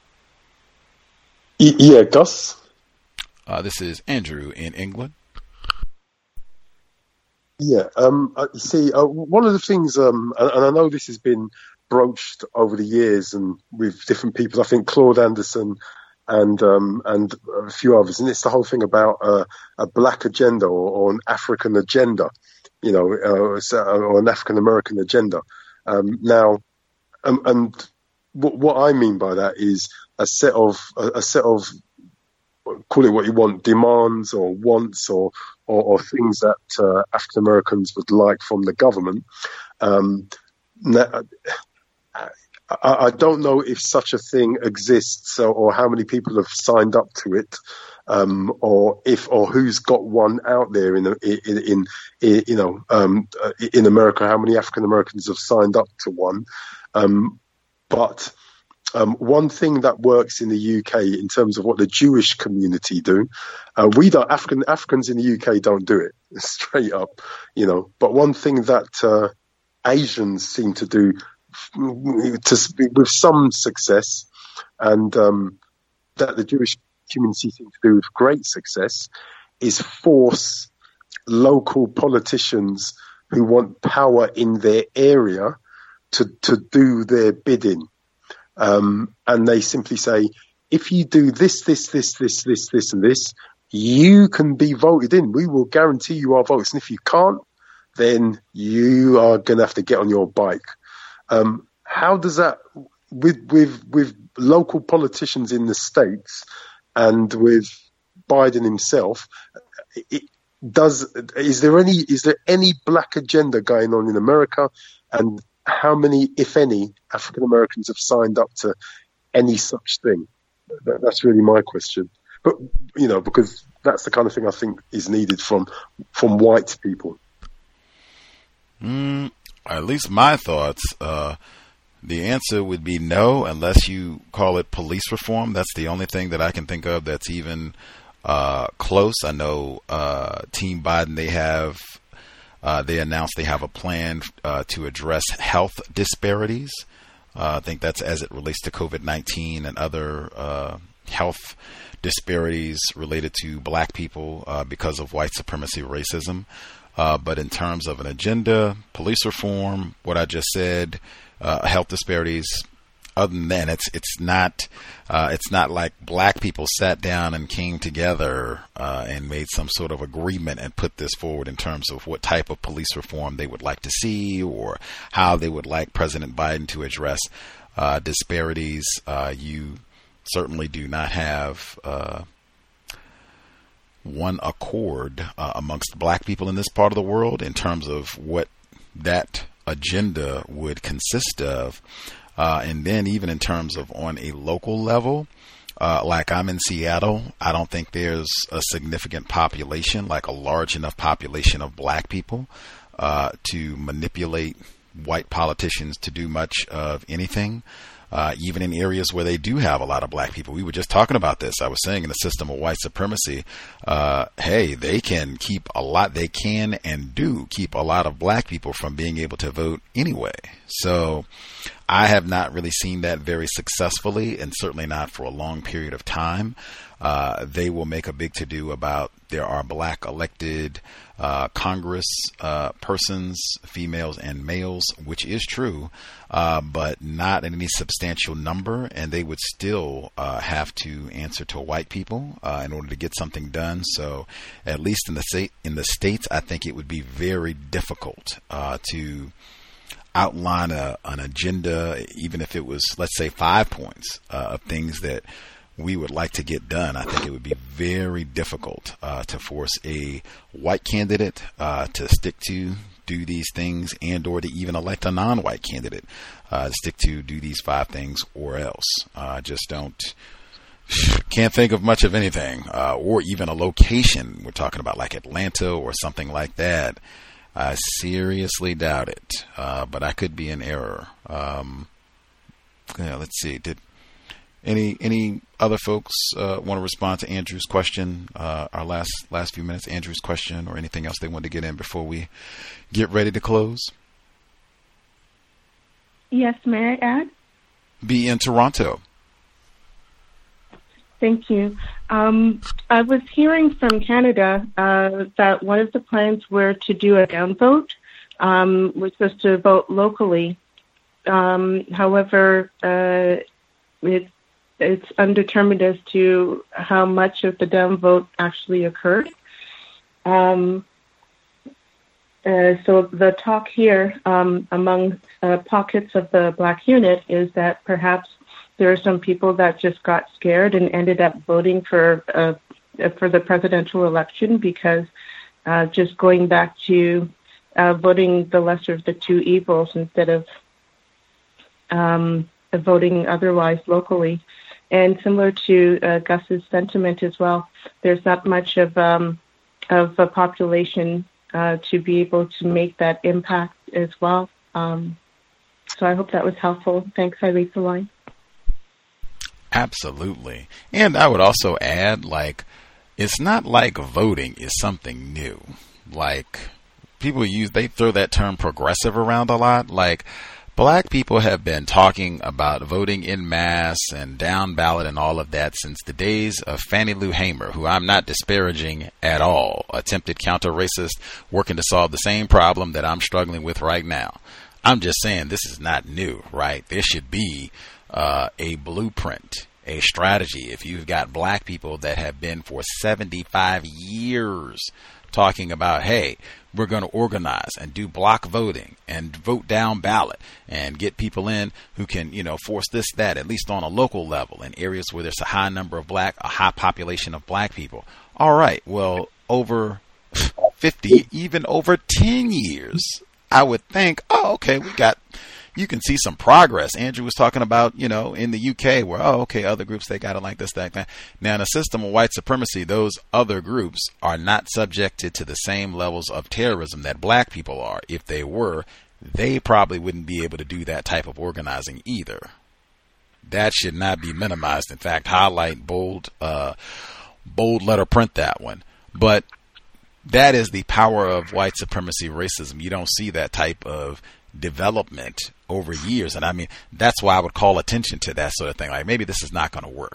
Yeah, Gus? Uh, this is Andrew in England. Yeah, um, uh, you see, uh, one of the things, um, and, and I know this has been broached over the years and with different people, I think Claude Anderson and um, and a few others, and it's the whole thing about uh, a black agenda or, or an African agenda, you know, uh, or an African American agenda. Um, now, um, and what, what I mean by that is a set of a, a set of, call it what you want, demands or wants or or, or things that uh, African Americans would like from the government. Um, now, I, I don't know if such a thing exists or, or how many people have signed up to it, um, or if or who's got one out there in in, in, in you know um, in America. How many African Americans have signed up to one? Um, but um, one thing that works in the U K in terms of what the Jewish community do, uh, we don't African Africans in the U K don't do it straight up, you know. But one thing that uh, Asians seem to do to, with some success, and um, that the Jewish community seem to do with great success, is force local politicians who want power in their area to, to do their bidding. Um, and they simply say, if you do this, this, this, this, this, this, and this, you can be voted in. We will guarantee you our votes. And if you can't, then you are going to have to get on your bike. Um, how does that, with with with local politicians in the States and with Biden himself, it does is there any is there any black agenda going on in America, and how many, if any, African Americans have signed up to any such thing? That, that's really my question. But you know, because that's the kind of thing I think is needed from from white people. Mm, at least my thoughts. Uh, the answer would be no, unless you call it police reform. That's the only thing that I can think of that's even uh, close. I know uh, Team Biden, they have uh, they announced they have a plan uh, to address health disparities. Uh, I think that's as it relates to COVID nineteen and other uh, health disparities related to black people uh, because of white supremacy racism. Uh, but in terms of an agenda, police reform, what I just said, uh, health disparities, other than that, it's it's not uh, it's not like black people sat down and came together uh, and made some sort of agreement and put this forward in terms of what type of police reform they would like to see or how they would like President Biden to address uh, disparities. Uh, you certainly do not have uh, one accord uh, amongst black people in this part of the world in terms of what that agenda would consist of. Uh, and then even in terms of on a local level, uh, like I'm in Seattle, I don't think there's a significant population, like a large enough population of black people uh, to manipulate white politicians to do much of anything. Uh, even in areas where they do have a lot of black people. We were just talking about this. I was saying in the system of white supremacy, uh, hey, they can keep a lot, they can and do keep a lot of black people from being able to vote anyway. So I have not really seen that very successfully, and certainly not for a long period of time. Uh, they will make a big to-do about there are black elected uh, Congress uh, persons, females and males, which is true, uh, but not in any substantial number, and they would still uh, have to answer to white people uh, in order to get something done. So at least in the state, in the states, I think it would be very difficult uh, to outline a, an agenda, even if it was, let's say, five points uh, of things that we would like to get done. I think it would be very difficult uh, to force a white candidate uh, to stick to do these things, and or to even elect a non-white candidate uh, to stick to do these five things, or else. I uh, just don't, can't think of much of anything, uh, or even a location. We're talking about like Atlanta or something like that. I seriously doubt it, uh, but I could be in error. Um, yeah, let's see. Did Any any other folks uh, want to respond to Andrew's question, uh, our last last few minutes, Andrew's question, or anything else they want to get in before we get ready to close? Yes, may I add? Be in Toronto. Thank you. Um, I was hearing from Canada uh, that one of the plans were to do a downvote, um, which was to vote locally. Um, however, uh, it It's undetermined as to how much of the downvote actually occurred. Um, uh, so the talk here um, among uh, pockets of the black unit is that perhaps there are some people that just got scared and ended up voting for uh, for the presidential election because uh, just going back to uh, voting the lesser of the two evils instead of um, voting otherwise locally. And similar to uh, Gus's sentiment as well, there's not much of um, of a population uh, to be able to make that impact as well. Um, so I hope that was helpful. Thanks, I leave the line. Absolutely. And I would also add, like, it's not like voting is something new. Like, people use, they throw that term progressive around a lot. Like, black people have been talking about voting in mass and down ballot and all of that since the days of Fannie Lou Hamer, who I'm not disparaging at all, attempted counter-racist, working to solve the same problem that I'm struggling with right now. I'm just saying this is not new, right? There should be uh, a blueprint, a strategy. If you've got black people that have been for seventy-five years talking about, hey, we're going to organize and do block voting and vote down ballot and get people in who can, you know, force this, that, at least on a local level in areas where there's a high number of black, a high population of black people. All right. Well, over fifty, even over ten years, I would think, oh, okay, we got, you can see some progress. Andrew was talking about, you know, in the U K where, oh, okay, other groups, they got it like this, that, that. Now, in a system of white supremacy, those other groups are not subjected to the same levels of terrorism that black people are. If they were, they probably wouldn't be able to do that type of organizing either. That should not be minimized. In fact, highlight, bold, uh, bold letter print that one. But that is the power of white supremacy racism. You don't see that type of development over years. And I mean, that's why I would call attention to that sort of thing. Like, maybe this is not going to work.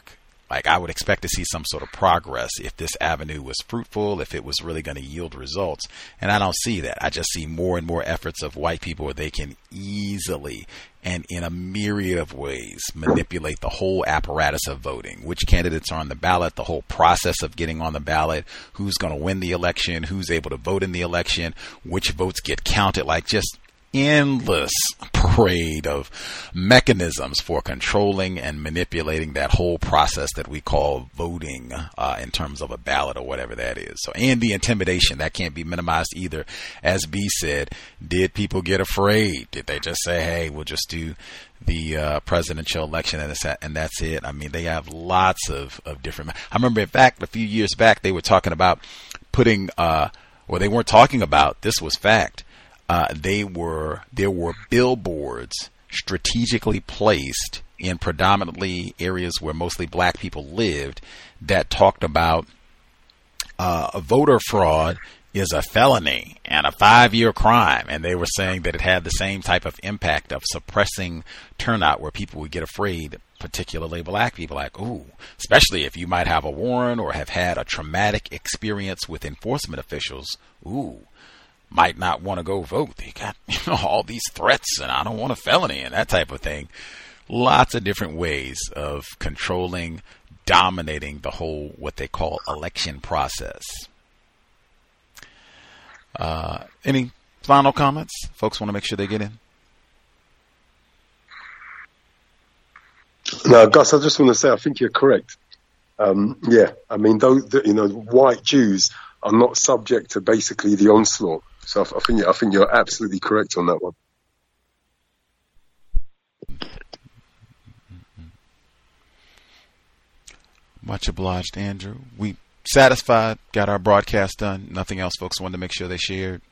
Like, I would expect to see some sort of progress if this avenue was fruitful, if it was really going to yield results. And I don't see that. I just see more and more efforts of white people where they can easily and in a myriad of ways manipulate the whole apparatus of voting, which candidates are on the ballot, the whole process of getting on the ballot, who's going to win the election, who's able to vote in the election, which votes get counted, like just endless parade of mechanisms for controlling and manipulating that whole process that we call voting uh, in terms of a ballot or whatever that is. So, and the intimidation, that can't be minimized either. As B said, did people get afraid? Did they just say, hey, we'll just do the uh, presidential election and, it's, and that's it? I mean, they have lots of, of different. I remember, in fact, a few years back, they were talking about putting, uh, well, they weren't talking about, this was fact. Uh, they were, there were billboards strategically placed in predominantly areas where mostly black people lived that talked about uh, voter fraud is a felony and a five-year crime. And they were saying that it had the same type of impact of suppressing turnout where people would get afraid, particularly black people, like, ooh, especially if you might have a warrant or have had a traumatic experience with enforcement officials, ooh, might not want to go vote. They got, you know, all these threats and I don't want a felony and that type of thing. Lots of different ways of controlling, dominating the whole, what they call election process. Uh, any final comments? Folks want to make sure they get in. No, Gus, I just want to say, I think you're correct. Um, yeah, I mean, those, the, you know, white Jews are not subject to basically the onslaught. So I think I think you're absolutely correct on that one. Much obliged, Andrew. We satisfied, got our broadcast done. Nothing else, folks wanted to make sure they shared.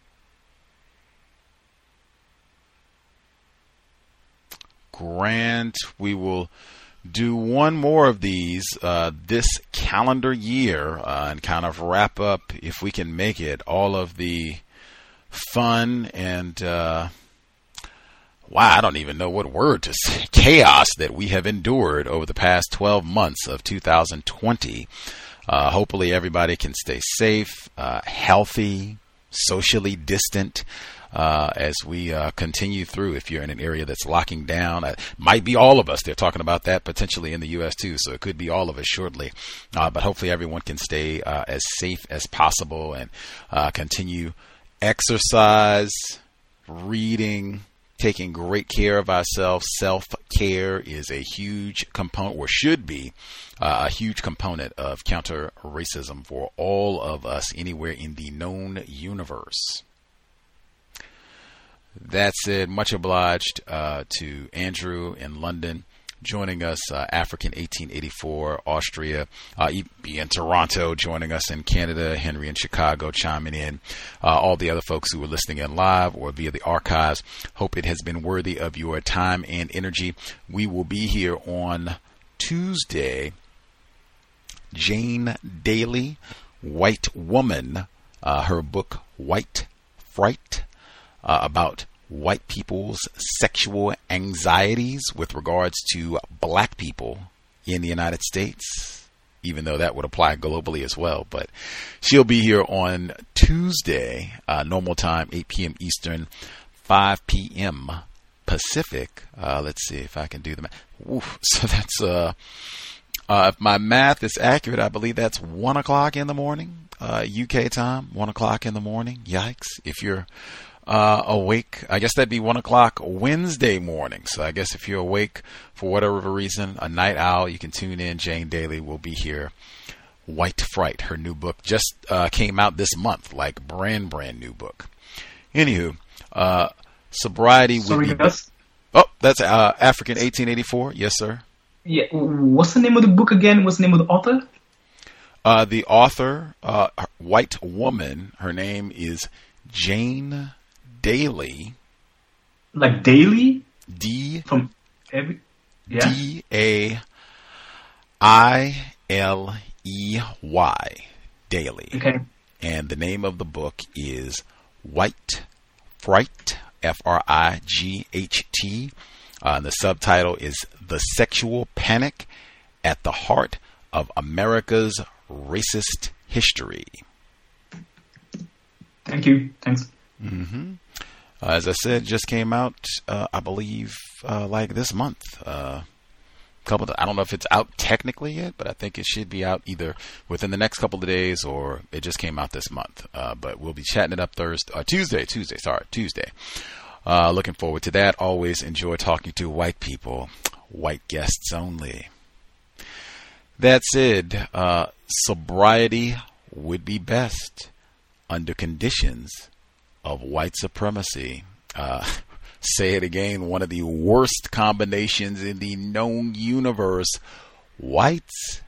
Grant, we will do one more of these uh, this calendar year uh, and kind of wrap up, if we can make it, all of the fun and uh, wow, I don't even know what word to say, chaos that we have endured over the past twelve months of two thousand twenty. Uh, hopefully everybody can stay safe, uh, healthy, socially distant. Uh, as we uh, continue through, if you're in an area that's locking down, it might be all of us. They're talking about that potentially in the U S too, so it could be all of us shortly. Uh, but hopefully everyone can stay uh, as safe as possible and uh, continue exercise, reading, taking great care of ourselves. Self-care is a huge component, or should be uh, a huge component of counter-racism for all of us anywhere in the known universe. That said, much obliged uh, to Andrew in London joining us, uh, African eighteen eighty-four, Austria, uh, E B in Toronto, joining us in Canada, Henry in Chicago chiming in, uh, all the other folks who are listening in live or via the archives. Hope it has been worthy of your time and energy. We will be here on Tuesday. Jane Dailey, White Woman, uh, her book White Fright, uh, about white people's sexual anxieties with regards to black people in the United States, even though that would apply globally as well. But she'll be here on Tuesday, uh, normal time, eight p.m. Eastern, five p.m. Pacific. Uh, let's see if I can do the math. Oof. So that's, uh, uh, if my math is accurate, I believe that's one o'clock in the morning, uh, U K time, one o'clock in the morning. Yikes. If you're Uh, awake, I guess that'd be one o'clock Wednesday morning. So I guess if you're awake for whatever reason, a night owl, you can tune in. Jane Dailey will be here. White Fright, her new book, just uh, came out this month, like brand, brand new book. Anywho, uh, sobriety Sorry, would be... yes? Oh, that's uh, African eighteen eighty-four. Yes, sir. Yeah. What's the name of the book again? What's the name of the author? Uh, the author, uh, White Woman, her name is Jane Dailey, like Daily, D from every yeah. D A I L E Y, Daily. Okay. And the name of the book is White Fright, F R I G H T. Uh, and the subtitle is The Sexual Panic at the Heart of America's Racist History. Thank you. Thanks. Mm-hmm. Uh, as I said, just came out, uh, I believe, uh, like this month. Uh, couple of, I don't know if it's out technically yet, but I think it should be out either within the next couple of days or it just came out this month. Uh, but we'll be chatting it up Thursday, uh, Tuesday, Tuesday, sorry, Tuesday. Uh, looking forward to that. Always enjoy talking to white people, white guests only. That said, uh, sobriety would be best under conditions of white supremacy. Uh, say it again, one of the worst combinations in the known universe. Whites,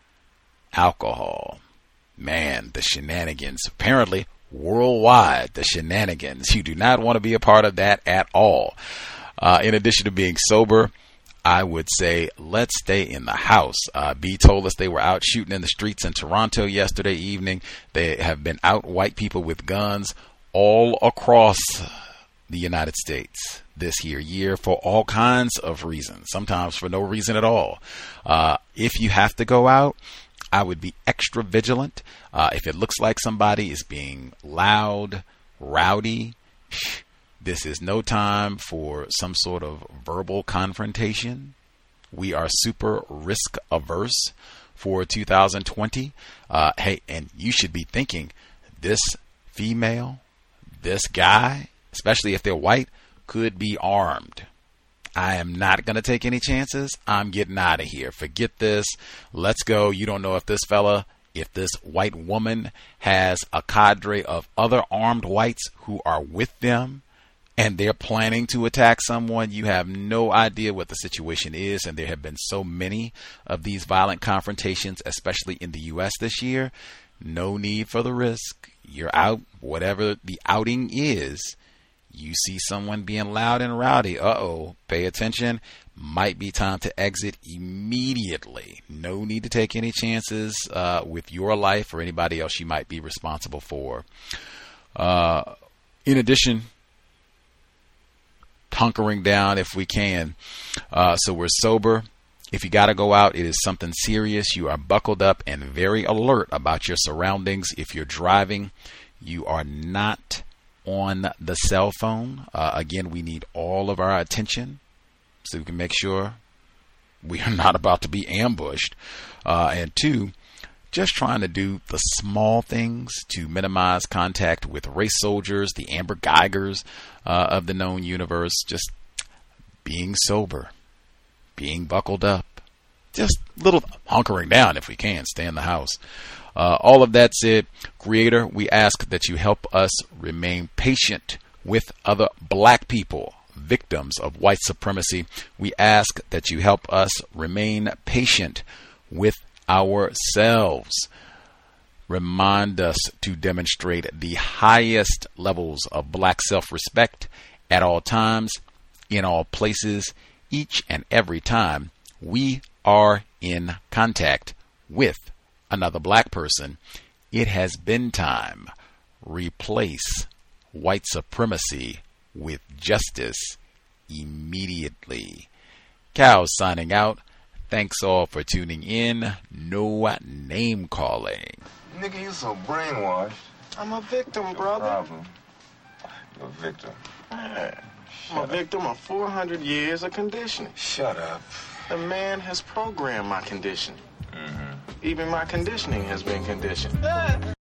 alcohol. Man, the shenanigans. Apparently, worldwide, the shenanigans. You do not want to be a part of that at all. Uh, in addition to being sober, I would say let's stay in the house. Uh, B told us they were out shooting in the streets in Toronto yesterday evening. They have been out white people with guns all across the United States this year, year for all kinds of reasons, sometimes for no reason at all. Uh, if you have to go out, I would be extra vigilant. Uh, if it looks like somebody is being loud, rowdy, this is no time for some sort of verbal confrontation. We are super risk averse for two thousand twenty. Uh, hey, and you should be thinking this female, this guy, especially if they're white, could be armed. I am not going to take any chances. I'm getting out of here. Forget this. Let's go. You don't know if this fella, if this white woman has a cadre of other armed whites who are with them and they're planning to attack someone. You have no idea what the situation is. And there have been so many of these violent confrontations, especially in the U S this year. No need for the risk. You're out, whatever the outing is. You see someone being loud and rowdy. Uh-oh, pay attention. Might be time to exit immediately. No need to take any chances uh, with your life or anybody else you might be responsible for. Uh, in addition, hunkering down if we can. Uh, so we're sober. If you got to go out, it is something serious. You are buckled up and very alert about your surroundings. If you're driving, you are not on the cell phone. Uh, again, we need all of our attention so we can make sure we are not about to be ambushed. Uh, and two, just trying to do the small things to minimize contact with race soldiers, the Amber Geigers uh, of the known universe, just being sober, being buckled up, just a little hunkering down if we can, stay in the house. Uh, all of that said, Creator, we ask that you help us remain patient with other black people, victims of white supremacy. We ask that you help us remain patient with ourselves. Remind us to demonstrate the highest levels of black self-respect at all times, in all places, each and every time we are in contact with another black person. It has been time. Replace white supremacy with justice immediately. Cow signing out. Thanks all for tuning in. No name calling. Nigga, you so brainwashed. I'm a victim, brother. Problem. You're a victim. Man, I'm a victim of four hundred years of conditioning. Shut up. The man has programmed my conditioning. Mm-hmm. Even my conditioning has been conditioned.